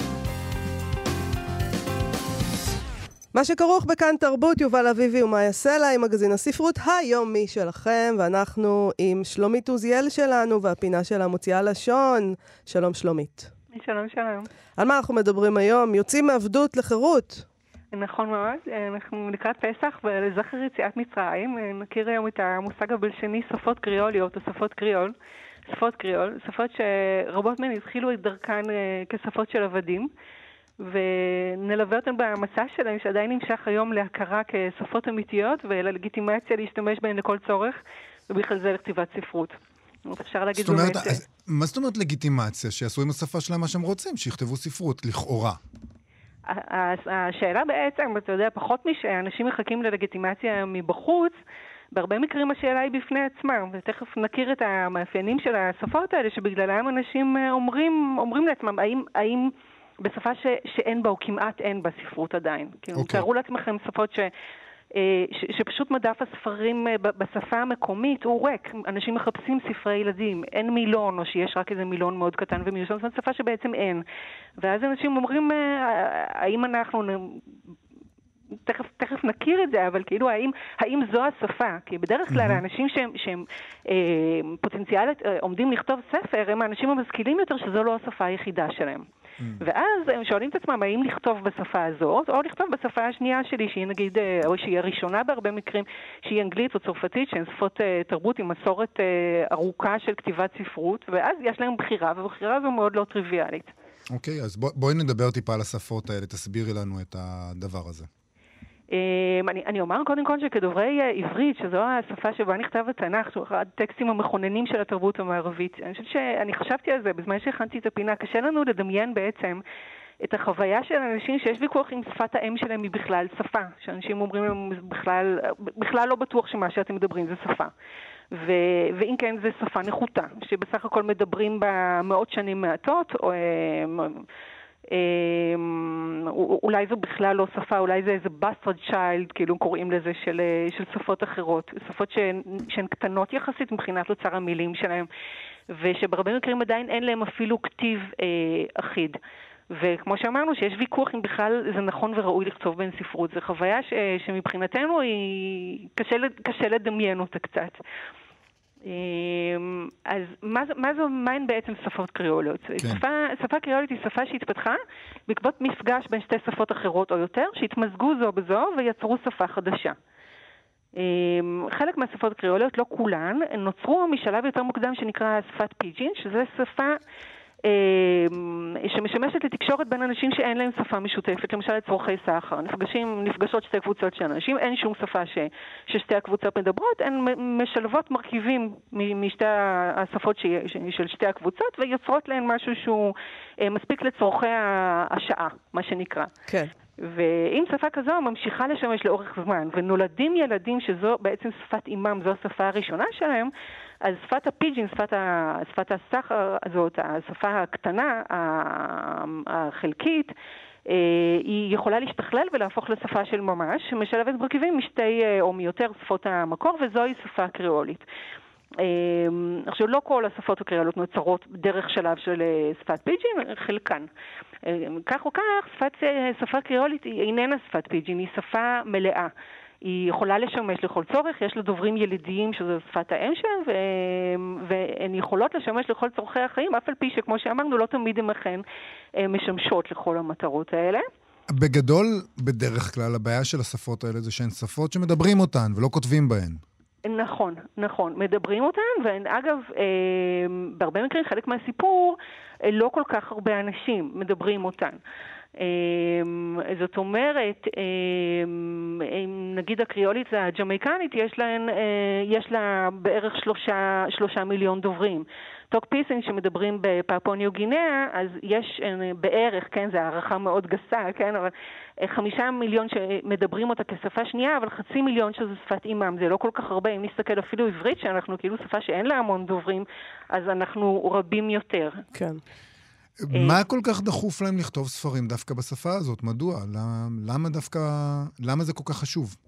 מה שכרוך בכאן תרבות, יובל אביבי ומאיה סלע עם מגזין הספרות היומי שלכם, ואנחנו עם שלומית עוזיאל שלנו והפינה שלה מוציאה לשון. שלום שלומית. שלום שלום. על מה אנחנו מדברים היום? יוצאים מעבדות לחירות. נכון מאוד, אנחנו לקראת פסח ולזכר יציאת מצרים, נכיר היום את המושג הבלשני שפות קריאוליות או שפות קריאול, שפות קריאול, שפות שרבות מהן התחילו את דרכן כשפות של עבדים, ונלווה אותן במסע שלהם שעדיין נמשך היום להכרה כשפות אמיתיות וללגיטימציה להשתמש בהן לכל צורך, ובכלל זה לכתיבת ספרות. אפשר להגיד זאת אומרת, מה זאת אומרת לגיטימציה? שיעשו עם השפה שלהם מה שהם רוצים, שיכתבו ספרות, לכאורה. השאלה בעצם, אתה יודע, פחות משאנשים מחכים ללגיטימציה מבחוץ, בהרבה מקרים השאלה היא בפני עצמם, ותכף נכיר את המאפיינים של השפות האלה, שבגללם אנשים אומרים, אומרים לעצמם, האם, האם בשפה ש, שאין בה או כמעט אין בה ספרות עדיין. כאילו, okay. תארו לעצמכם שפות ש... ש, שפשוט מדף הספרים בשפה המקומית הוא ריק. אנשים מחפשים ספרי ילדים, אין מילון, או שיש רק איזה מילון מאוד קטן ומיושן, זאת שפה שבעצם אין. ואז אנשים אומרים, האם אנחנו... תכף, תכף נכיר את זה, אבל כאילו, האם, האם זו השפה? כי בדרך כלל האנשים שהם, שהם אה, פוטנציאלית אה, עומדים לכתוב ספר, הם האנשים המשכילים יותר שזו לא השפה היחידה שלהם. ואז הם שואלים את עצמם האם לכתוב בשפה הזאת, או לכתוב בשפה השנייה שלי, שהיא נגיד, או שהיא הראשונה בהרבה מקרים, שהיא אנגלית או צרפתית, שהן שפות תרבות עם מסורת ארוכה של כתיבת ספרות, ואז יש להם בחירה, ובחירה זו מאוד לא טריוויאלית. אוקיי, אז בוא, בואי נדבר טיפה על השפות האלה, תסבירי לנו את הדבר הזה. אני, אני אומר קודם כל שכדוברי עברית, שזו השפה שבה נכתב התנ"ך, שהוא אחד הטקסטים המכוננים של התרבות המערבית, אני חושבת שאני חשבתי על זה בזמן שהכנתי את הפינה, קשה לנו לדמיין בעצם את החוויה של אנשים שיש ויכוח עם שפת האם שלהם היא בכלל שפה, שאנשים אומרים להם בכלל, בכלל לא בטוח שמה שאתם מדברים זה שפה. ו, ואם כן זה שפה נחותה, שבסך הכל מדברים בה מאות שנים מעטות, או אולי זו בכלל לא שפה, אולי זה איזה bastard child, כאילו קוראים לזה, של, של שפות אחרות, שפות שהן, שהן קטנות יחסית מבחינת אוצר המילים שלהם, ושברבים מקרים עדיין אין להם אפילו כתיב אה, אחיד. וכמו שאמרנו, שיש ויכוח אם בכלל זה נכון וראוי לכתוב בין ספרות. זו חוויה ש, שמבחינתנו היא קשה, קשה לדמיין אותה קצת. אז מה, מה זו, מה הן בעצם שפות קריאוליות? כן. שפה, שפה קריאולית היא שפה שהתפתחה בעקבות מפגש בין שתי שפות אחרות או יותר, שהתמזגו זו בזו ויצרו שפה חדשה. חלק מהשפות קריאוליות, לא כולן, נוצרו משלב יותר מוקדם שנקרא שפת פיג'ין, שזה שפה שמשמשת לתקשורת בין אנשים שאין להם שפה משותפת, למשל לצורכי סחר. נפגשים, נפגשות שתי קבוצות של אנשים, אין שום שפה ש, ששתי הקבוצות מדברות, הן משלבות מרכיבים משתי השפות ש, של שתי הקבוצות, ויוצרות להן משהו שהוא מספיק לצורכי השעה, מה שנקרא. כן. ואם שפה כזו ממשיכה לשמש לאורך זמן, ונולדים ילדים שזו בעצם שפת אימם, זו השפה הראשונה שלהם, אז שפת הפיג'ין, שפת, ה, שפת הסחר הזאת, השפה הקטנה, החלקית, היא יכולה להשתכלל ולהפוך לשפה של ממש, שמשלבת מרכיבים משתי או מיותר שפות המקור, וזוהי שפה קריאולית. עכשיו, לא כל השפות הקריאוליות נוצרות דרך שלב של שפת פיג'ין, חלקן. כך או כך, שפת, שפה קריאולית היא איננה שפת פיג'ין, היא שפה מלאה. היא יכולה לשמש לכל צורך, יש לה דוברים ילידיים שזו שפת האם שלהם, והן יכולות לשמש לכל צורכי החיים, אף על פי שכמו שאמרנו, לא תמיד הן אכן משמשות לכל המטרות האלה. בגדול, בדרך כלל, הבעיה של השפות האלה זה שהן שפות שמדברים אותן ולא כותבים בהן. נכון, נכון. מדברים אותן, והן אגב, בהרבה מקרים חלק מהסיפור, לא כל כך הרבה אנשים מדברים אותן. זאת אומרת, נגיד הקריאולית הג'מייקנית, יש להן, יש לה בערך שלושה, שלושה מיליון דוברים. טוק פיסינג שמדברים בפפואה ניו גינאה, אז יש בערך, כן, זו הערכה מאוד גסה, כן, אבל חמישה מיליון שמדברים אותה כשפה שנייה, אבל חצי מיליון שזו שפת אימם, זה לא כל כך הרבה. אם נסתכל אפילו עברית, שאנחנו כאילו שפה שאין לה המון דוברים, אז אנחנו רבים יותר. כן. מה כל כך דחוף להם לכתוב ספרים דווקא בשפה הזאת? מדוע? למה דווקא, למה זה כל כך חשוב?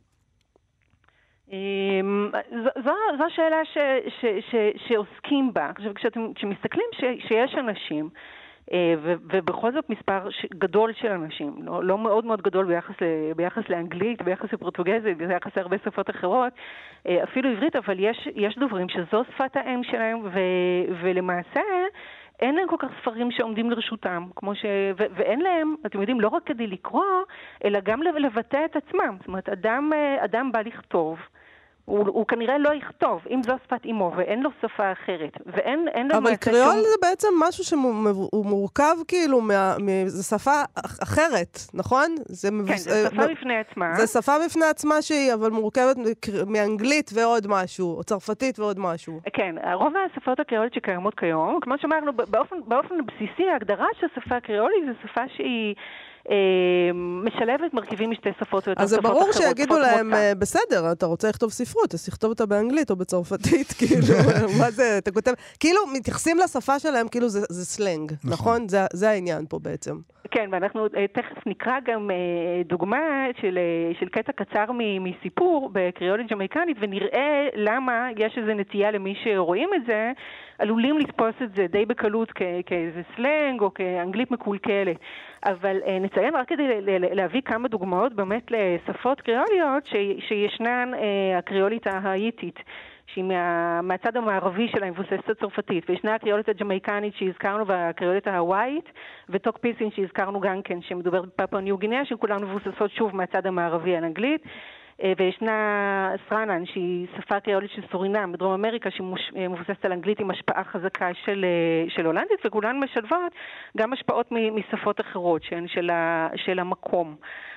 זו, זו שאלה ש, ש, ש, שעוסקים בה. עכשיו, כשאתם, כשמסתכלים ש, שיש אנשים, ו, ובכל זאת מספר גדול של אנשים, לא, לא מאוד מאוד גדול ביחס, ל, ביחס לאנגלית, ביחס לפורטוגזית, ביחס להרבה שפות אחרות, אפילו עברית, אבל יש, יש דוברים שזו שפת האם שלהם, ו, ולמעשה, אין להם כל כך ספרים שעומדים לרשותם, כמו ש... ו- ואין להם, אתם יודעים, לא רק כדי לקרוא, אלא גם לבטא את עצמם. זאת אומרת, אדם, אדם בא לכתוב, הוא, הוא כנראה לא יכתוב, אם זו שפת אימו, ואין לו שפה אחרת, ואין אין אבל קריאול שום... זה בעצם משהו שהוא מורכב כאילו, מה, זו שפה אחרת, נכון? זה כן, מבוס... זו שפה בפני עצמה. זו שפה בפני עצמה שהיא, אבל מורכבת מאנגלית ועוד משהו, או צרפתית ועוד משהו. כן, רוב השפות הקריאולית שקיימות כיום, כמו שאמרנו, באופן, באופן בסיסי, ההגדרה של שפה הקריאולית זו שפה שהיא... משלבת מרכיבים משתי שפות או יותר שפות אחרות. אז זה ברור שיגידו להם, בסדר, אתה רוצה לכתוב ספרות, אז תכתוב אותה באנגלית או בצרפתית, כאילו, מה זה, אתה כותב, כאילו מתייחסים לשפה שלהם, כאילו זה סלנג, נכון? זה העניין פה בעצם. כן, ואנחנו תכף נקרא גם דוגמה של, של קטע קצר מסיפור בקריאולית ג'מייקנית, ונראה למה יש איזו נטייה למי שרואים את זה, עלולים לתפוס את זה די בקלות כ- כאיזה סלנג או כאנגלית מקולקלת. אבל נציין רק כדי להביא כמה דוגמאות באמת לשפות קריאוליות ש- שישנן הקריאולית ההאיטית, שהיא מה, מהצד המערבי שלה מבוססת הצרפתית, וישנה הקריאולית הג'מייקנית שהזכרנו, והקריאולית ההוואית, וטוק פיסין שהזכרנו גם כן, שמדובר בפפואה ניו גינאה, שכולן מבוססות שוב מהצד המערבי על אנגלית. וישנה סרנן, שהיא שפה קריאולית של סורינם, בדרום אמריקה, שמבוססת על אנגלית עם השפעה חזקה של, של הולנדית, וכולן משלבות גם השפעות משפות אחרות, שהן של, של המקום.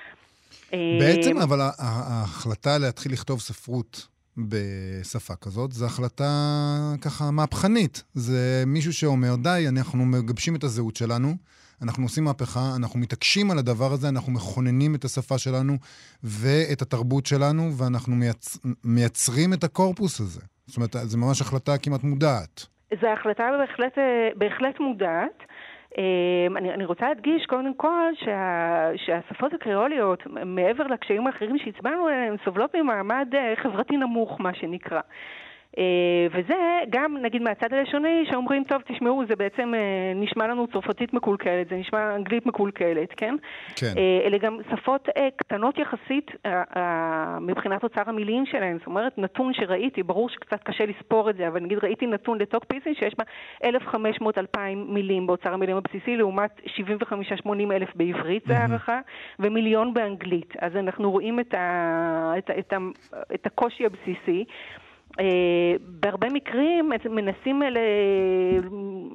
בעצם, אבל ההחלטה להתחיל לכתוב ספרות בשפה כזאת, זו החלטה ככה מהפכנית. זה מישהו שאומר, די, אנחנו מגבשים את הזהות שלנו, אנחנו עושים מהפכה, אנחנו מתעקשים על הדבר הזה, אנחנו מכוננים את השפה שלנו ואת התרבות שלנו, ואנחנו מייצ... מייצרים את הקורפוס הזה. זאת אומרת, זו ממש החלטה כמעט מודעת. זו החלטה בהחלט, בהחלט מודעת. אני, אני רוצה להדגיש קודם כל שה, שהשפות הקריאוליות, מעבר לקשיים האחרים שהצבענו, הן סובלות ממעמד חברתי נמוך, מה שנקרא. וזה גם, נגיד, מהצד הלשוני, שאומרים, טוב, תשמעו, זה בעצם נשמע לנו צרפתית מקולקלת, זה נשמע אנגלית מקולקלת, כן? כן. אלה גם שפות קטנות יחסית מבחינת אוצר המילים שלהם. זאת אומרת, נתון שראיתי, ברור שקצת קשה לספור את זה, אבל נגיד ראיתי נתון לטוק פיסין שיש בה אלף וחמש מאות עד אלפיים מילים באוצר המילים הבסיסי, לעומת שבעים וחמישה עד שמונים אלף בעברית, זה הערכה, ומיליון באנגלית. אז אנחנו רואים את, ה, את, ה, את, ה, את הקושי הבסיסי. Uh, בהרבה מקרים מנסים אלה, uh,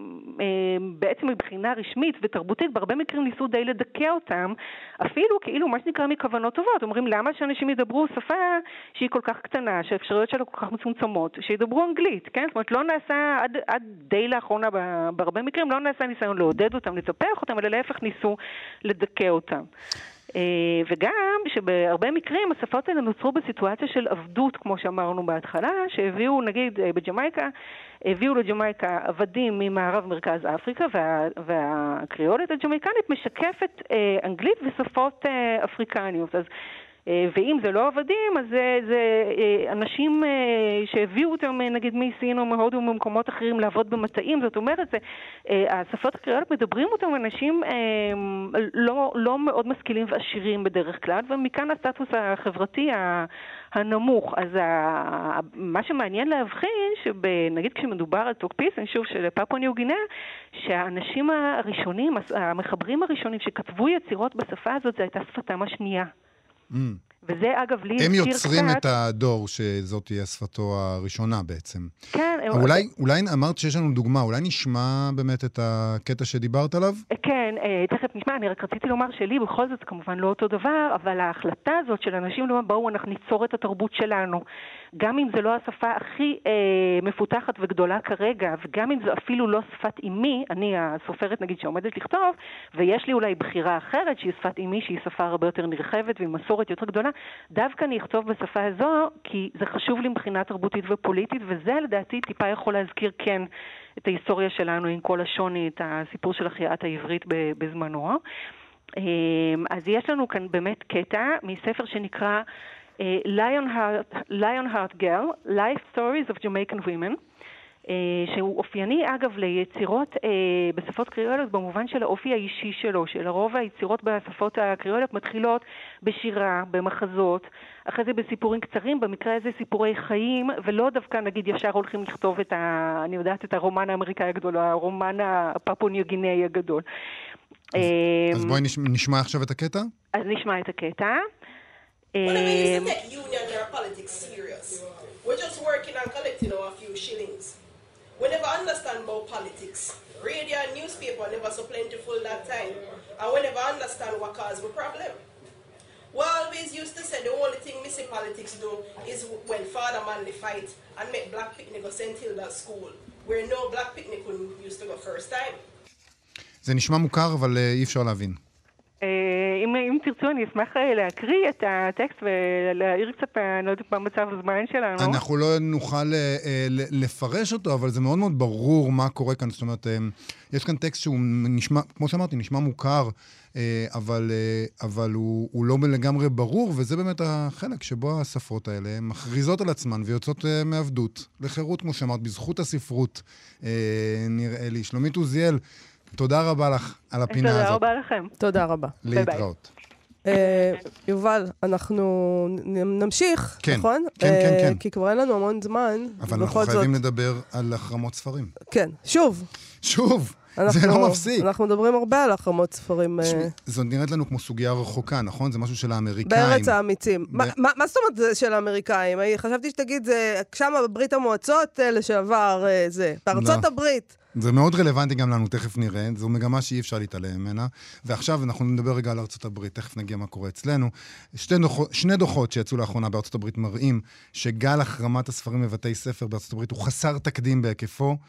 בעצם מבחינה רשמית ותרבותית, בהרבה מקרים ניסו די לדכא אותם, אפילו כאילו מה שנקרא מכוונות טובות. אומרים, למה שאנשים ידברו שפה שהיא כל כך קטנה, שהאפשרויות שלה כל כך מצומצמות, שידברו אנגלית, כן? זאת אומרת, לא נעשה, עד, עד די לאחרונה בהרבה מקרים, לא נעשה ניסיון לעודד אותם, לטפח אותם, אלא להפך ניסו לדכא אותם. וגם שבהרבה מקרים השפות האלה נוצרו בסיטואציה של עבדות, כמו שאמרנו בהתחלה, שהביאו, נגיד, בג'מייקה, הביאו לג'מייקה עבדים ממערב מרכז אפריקה, וה, והקריאולית הג'מייקנית משקפת אנגלית ושפות אפריקניות. אז ואם זה לא עבדים, אז זה, זה אנשים שהביאו אותם, נגיד, מסין או מהודו וממקומות אחרים לעבוד במטעים. זאת אומרת, זה, השפות הקריאוליות מדברים אותם אנשים לא, לא מאוד משכילים ועשירים בדרך כלל, ומכאן הסטטוס החברתי הנמוך. אז מה שמעניין להבחין, שנגיד כשמדובר על טוק פיסין, שוב, של פפואה ניו גינאה, שהאנשים הראשונים, המחברים הראשונים שכתבו יצירות בשפה הזאת, זה הייתה שפתם השנייה. Mm. וזה אגב לי הם יוצרים קצת... את הדור שזאת תהיה שפתו הראשונה בעצם. כן. אולי, אולי אמרת שיש לנו דוגמה, אולי נשמע באמת את הקטע שדיברת עליו? כן, תכף נשמע, אני רק רציתי לומר שלי בכל זאת כמובן לא אותו דבר, אבל ההחלטה הזאת של אנשים לומר, בואו אנחנו ניצור את התרבות שלנו, גם אם זה לא השפה הכי אה, מפותחת וגדולה כרגע, וגם אם זה אפילו לא שפת אימי, אני הסופרת נגיד שעומדת לכתוב, ויש לי אולי בחירה אחרת שהיא שפת אימי, שהיא שפה הרבה יותר נרחבת ועם מסורת יותר גדולה, דווקא אני אכתוב בשפה הזו, כי זה חשוב לי מבחינה תרבותית ופוליטית, וזה לדעתי טיפה יכול להזכיר כן את ההיסטוריה שלנו עם כל השוני, את הסיפור של החייאת העברית בזמנו. אז יש לנו כאן באמת קטע מספר שנקרא Lionheart, Lionheart Girl, Life Stories of Jamaican Women, שהוא אופייני אגב ליצירות בשפות קריאוליות במובן של האופי האישי שלו, שלרוב היצירות בשפות הקריאוליות מתחילות בשירה, במחזות, אחרי זה בסיפורים קצרים, במקרה הזה סיפורי חיים, ולא דווקא נגיד ישר הולכים לכתוב את ה, אני יודעת, את הרומן האמריקאי הגדול, הרומן הפפואה ניו גינאי הגדול. אז, אז בואי נשמע עכשיו את הקטע? אז נשמע את הקטע. Whenever we used to take union or politics serious, we're just working on collecting our few shillings. We never understand about politics. Radio and newspaper never so plentiful that time. And we never understand what caused the problem. We always used to say the only thing missing politics do is when Father Manley fight and make black picnic go Saint Hilda school, where no black picnic used to go first time. זה נשמע מוכר, אבל אי אפשר להבין. אם, אם תרצו, אני אשמח להקריא את הטקסט ולהעיר קצת, אני לא יודעת, במצב הזמן שלנו. אנחנו לא נוכל לפרש אותו, אבל זה מאוד מאוד ברור מה קורה כאן. זאת אומרת, יש כאן טקסט שהוא נשמע, כמו שאמרתי, נשמע מוכר, אבל, אבל הוא, הוא לא לגמרי ברור, וזה באמת החלק שבו השפות האלה מכריזות על עצמן ויוצאות מעבדות לחירות, כמו שאמרת, בזכות הספרות, נראה לי. שלומית עוזיאל, תודה רבה לך על הפינה הזאת. תודה רבה לכם. תודה רבה. להתראות. יובל, אנחנו נמשיך, נכון? כן, כן, כן. כי כבר אין לנו המון זמן. אבל אנחנו חייבים לדבר על החרמות ספרים. כן, שוב. שוב. זה לא מפסיק. אנחנו מדברים הרבה על החרמות ספרים. זו נראית לנו כמו סוגיה רחוקה, נכון? זה משהו של האמריקאים. בארץ האמיצים. מה זאת אומרת זה של האמריקאים? חשבתי שתגיד, שם בברית המועצות לשעבר זה, בארצות הברית. זה מאוד רלוונטי גם לנו, תכף נראה. זו מגמה שאי אפשר להתעלם ממנה. ועכשיו אנחנו נדבר רגע על ארצות הברית, תכף נגיע מה קורה אצלנו. שני דוחות, שני דוחות שיצאו לאחרונה בארצות הברית מראים שגל החרמת הספרים בבתי ספר בארצות הברית הוא חסר תקדים בהיקפו.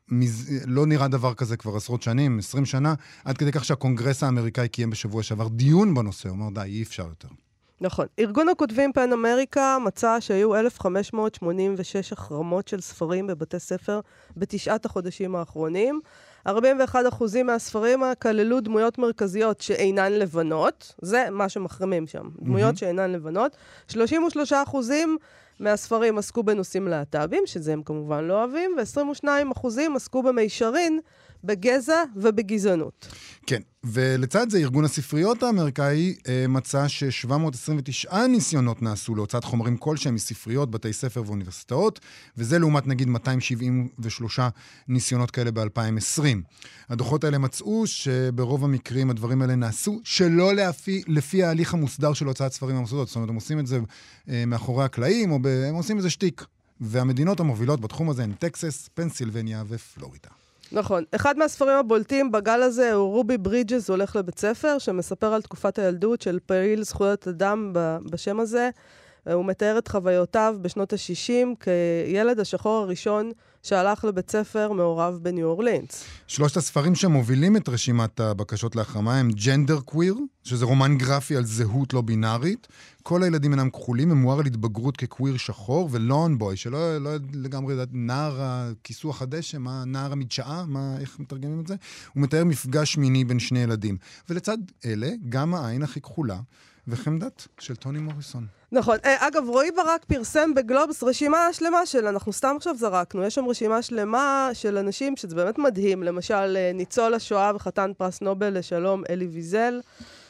לא נראה דבר כזה כבר עשרות שנים, עשרים שנה, עד כדי כך שהקונגרס האמריקאי קיים בשבוע שעבר דיון בנושא, הוא אומר, די, אי אפשר יותר. נכון. ארגון הכותבים פן אמריקה מצא שהיו אלף חמש מאות שמונים ושש החרמות של ספרים בבתי ספר בתשעת החודשים האחרונים. ארבעים ואחד אחוזים מהספרים כללו דמויות מרכזיות שאינן לבנות, זה מה שמחרמים שם, דמויות mm-hmm. שאינן לבנות. שלושים ושלושה אחוזים מהספרים עסקו בנושאים להט"בים, שזה הם כמובן לא אוהבים, ו-עשרים ושניים אחוזים עסקו במישרין, בגזע ובגזענות. כן, ולצד זה ארגון הספריות האמריקאי אה, מצא ש-שבע מאות עשרים ותשע ניסיונות נעשו להוצאת חומרים כלשהם מספריות, בתי ספר ואוניברסיטאות, וזה לעומת נגיד מאתיים שבעים ושלושה ניסיונות כאלה ב-אלפיים ועשרים. הדוחות האלה מצאו שברוב המקרים הדברים האלה נעשו שלא לפי, לפי ההליך המוסדר של הוצאת ספרים המוסדות. זאת אומרת, הם עושים את זה אה, מאחורי הקלעים, או ב, הם עושים את זה שטיק. והמדינות המובילות בתחום הזה הן טקסס, פנסילבניה ופלורידה. נכון. אחד מהספרים הבולטים בגל הזה הוא רובי ברידג'ס הולך לבית ספר, שמספר על תקופת הילדות של פעיל זכויות אדם בשם הזה. הוא מתאר את חוויותיו בשנות ה-שישים כילד השחור הראשון שהלך לבית ספר מעורב בניו אורלינס. שלושת הספרים שמובילים את רשימת הבקשות להחרמה הם ג'נדר קוויר, שזה רומן גרפי על זהות לא בינארית. כל הילדים אינם כחולים, הם מואר על התבגרות כקוויר שחור, ולון בוי, שלא לא לגמרי יודעת, נער הכיסוח הדשא, מה נער המדשאה, מה, איך מתרגמים את זה? הוא מתאר מפגש מיני בין שני ילדים. ולצד אלה, גם העין הכי כחולה וחמדת של טוני מוריסון. נכון. אגב, רועי ברק פרסם בגלובס רשימה שלמה של, אנחנו סתם עכשיו זרקנו, יש שם רשימה שלמה של אנשים שזה באמת מדהים, למשל ניצול השואה וחתן פרס נובל לשלום אלי ויזל,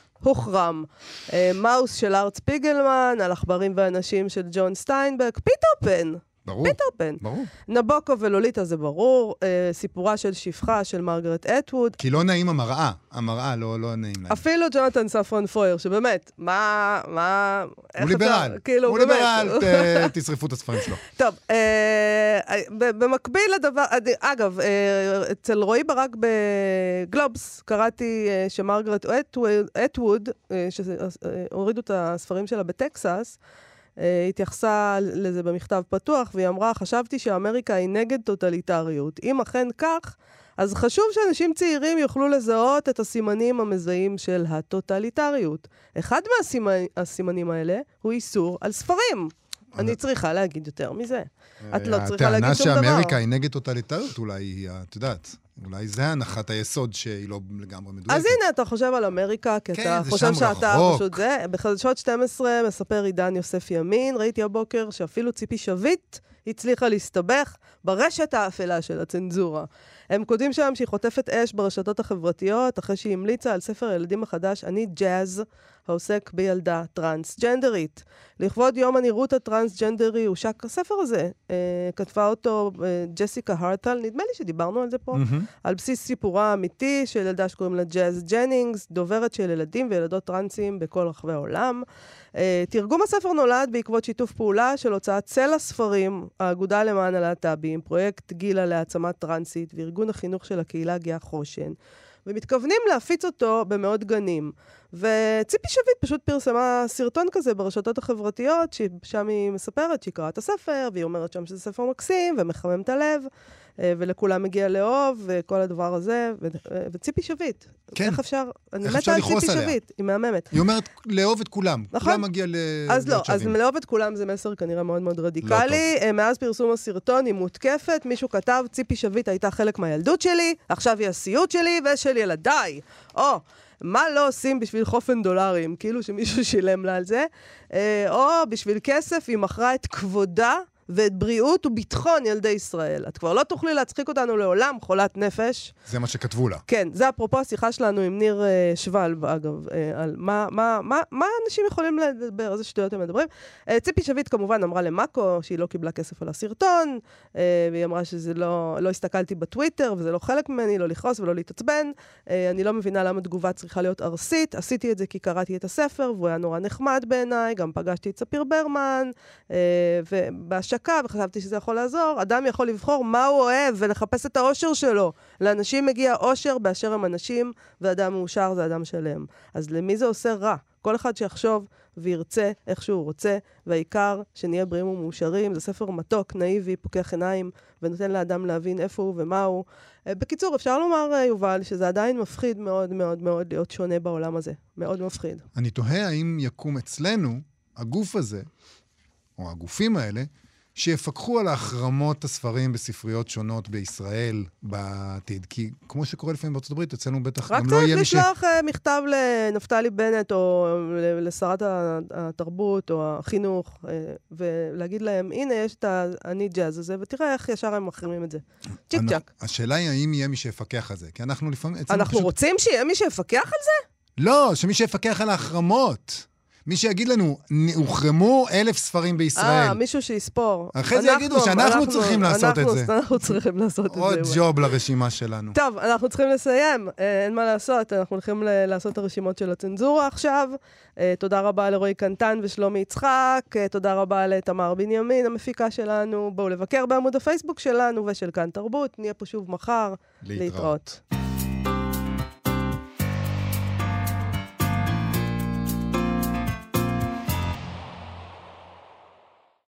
הוחרם. מאוס של ארט ספיגלמן, על עכברים ואנשים של ג'ון סטיינבק, פיטר פן. ברור. פיטר פן. ברור. נבוקו ולוליטה זה ברור, אה, סיפורה של שפחה של מרגרט אטווד. כי לא נעים המראה, המראה לא, לא נעים להם. אפילו ג'ונתן ספרן פויר, שבאמת, מה, מה, הוא ליברל, כאילו, הוא באמת. ליברל, ת, תשרפו את הספרים שלו. טוב, אה, במקביל לדבר, אגב, אה, אצל רועי ברק בגלובס, קראתי אה, שמרגרט אטווד, אה, שהורידו את הספרים שלה בטקסס, התייחסה לזה במכתב פתוח, והיא אמרה, חשבתי שאמריקה היא נגד טוטליטריות. אם אכן כך, אז חשוב שאנשים צעירים יוכלו לזהות את הסימנים המזהים של הטוטליטריות. אחד מהסימנים האלה הוא איסור על ספרים. אני צריכה להגיד יותר מזה. את לא צריכה להגיד שום דבר. הטענה שאמריקה היא נגד טוטליטריות, אולי היא, את יודעת, אולי זה הנחת היסוד שהיא לא לגמרי מדויקת. אז הנה, אתה חושב על אמריקה, כי אתה חושב שאתה פשוט זה. בחדשות שתים עשרה מספר עידן יוסף ימין, ראיתי הבוקר שאפילו ציפי שביט הצליחה להסתבך ברשת האפלה של הצנזורה. הם קודים שם שהיא חוטפת אש ברשתות החברתיות, אחרי שהיא המליצה על ספר הילדים החדש, אני ג'אז, העוסק בילדה טרנסג'נדרית. לכבוד יום הנראות הטרנסג'נדרי, הושק הספר הזה. אה, כתבה אותו אה, ג'סיקה הרטל, נדמה לי שדיברנו על זה פה, mm-hmm. על בסיס סיפורה האמיתי של ילדה שקוראים לה ג'אז ג'נינגס, דוברת של ילדים וילדות טרנסים בכל רחבי העולם. אה, תרגום הספר נולד בעקבות שיתוף פעולה של הוצאת צל הספרים, האגודה למען הלהט"בים, פרויקט גילה להעצמת טרנסית, וארגון החינוך של הקהילה גאה חושן. ומתכוונים להפיץ אותו במאות גנים. וציפי שביט פשוט פרסמה סרטון כזה ברשתות החברתיות, ששם היא מספרת שהיא קראה את הספר, והיא אומרת שם שזה ספר מקסים, ומחמם את הלב, ולכולם מגיע לאהוב, וכל הדבר הזה, ו- וציפי שביט. כן. איך אפשר? אני איך מתה על ציפי שביט, היא מהממת. היא אומרת לאהוב את כולם. נכון? כולם מגיע ל... אז לא, אז לאהוב את כולם זה מסר כנראה מאוד מאוד רדיקלי. לא מאז פרסום הסרטון היא מותקפת, מישהו כתב, ציפי שביט הייתה חלק מהילדות שלי, עכשיו היא הסיוט שלי ושל ילדיי. או... מה לא עושים בשביל חופן דולרים, כאילו שמישהו שילם לה על זה, או בשביל כסף היא מכרה את כבודה ואת בריאות וביטחון ילדי ישראל. את כבר לא תוכלי להצחיק אותנו לעולם, חולת נפש. זה מה שכתבו לה. כן, זה אפרופו השיחה שלנו עם ניר uh, שבל, אגב, uh, על מה, מה, מה, מה אנשים יכולים לדבר, איזה שטויות הם מדברים. Uh, ציפי שביט כמובן אמרה למאקו שהיא לא קיבלה כסף על הסרטון, uh, והיא אמרה שזה לא, לא הסתכלתי בטוויטר, וזה לא חלק ממני, לא לכעוס ולא להתעצבן. Uh, אני לא מבינה למה תגובה צריכה להיות ארסית. עשיתי את זה כי קראתי את הספר, והוא היה נורא נחמד בעיניי, גם פגשתי את ספיר ברמן, uh, ובהשקה, וחשבתי שזה יכול לעזור. אדם יכול לבחור מה הוא אוהב ולחפש את האושר שלו. לאנשים מגיע אושר באשר הם אנשים, ואדם מאושר זה אדם שלם. אז למי זה עושה רע? כל אחד שיחשוב וירצה איך שהוא רוצה, והעיקר שנהיה בריאים ומאושרים. זה ספר מתוק, נאיבי, פוקח עיניים, ונותן לאדם להבין איפה הוא ומה הוא. בקיצור, אפשר לומר, יובל, שזה עדיין מפחיד מאוד מאוד מאוד להיות שונה בעולם הזה. מאוד מפחיד. אני תוהה האם יקום אצלנו הגוף הזה, או הגופים האלה, שיפקחו על ההחרמות הספרים בספריות שונות בישראל בעתיד. כי כמו שקורה לפעמים בארצות הברית, אצלנו בטח גם לא יהיה מי ש... רק צריך לשלוח מכתב לנפתלי בנט, או לשרת התרבות, או החינוך, ולהגיד להם, הנה, יש את אני ג'אז הזה, ותראה איך ישר הם מחרימים את זה. צ'יק צ'ק. השאלה היא האם יהיה מי שיפקח על זה, כי אנחנו לפעמים... אנחנו רוצים שיהיה מי שיפקח על זה? לא, שמי שיפקח על ההחרמות. מי שיגיד לנו, הוחרמו אלף ספרים בישראל. אה, מישהו שיספור. אחרי זה יגידו שאנחנו צריכים לעשות את זה. אנחנו צריכים לעשות את זה. עוד ג'וב לרשימה שלנו. טוב, אנחנו צריכים לסיים. אין מה לעשות, אנחנו הולכים לעשות את הרשימות של הצנזורה עכשיו. תודה רבה לרועי קנטן ושלומי יצחק. תודה רבה לתמר בנימין, המפיקה שלנו. בואו לבקר בעמוד הפייסבוק שלנו ושל כאן תרבות. נהיה פה שוב מחר. להתראות.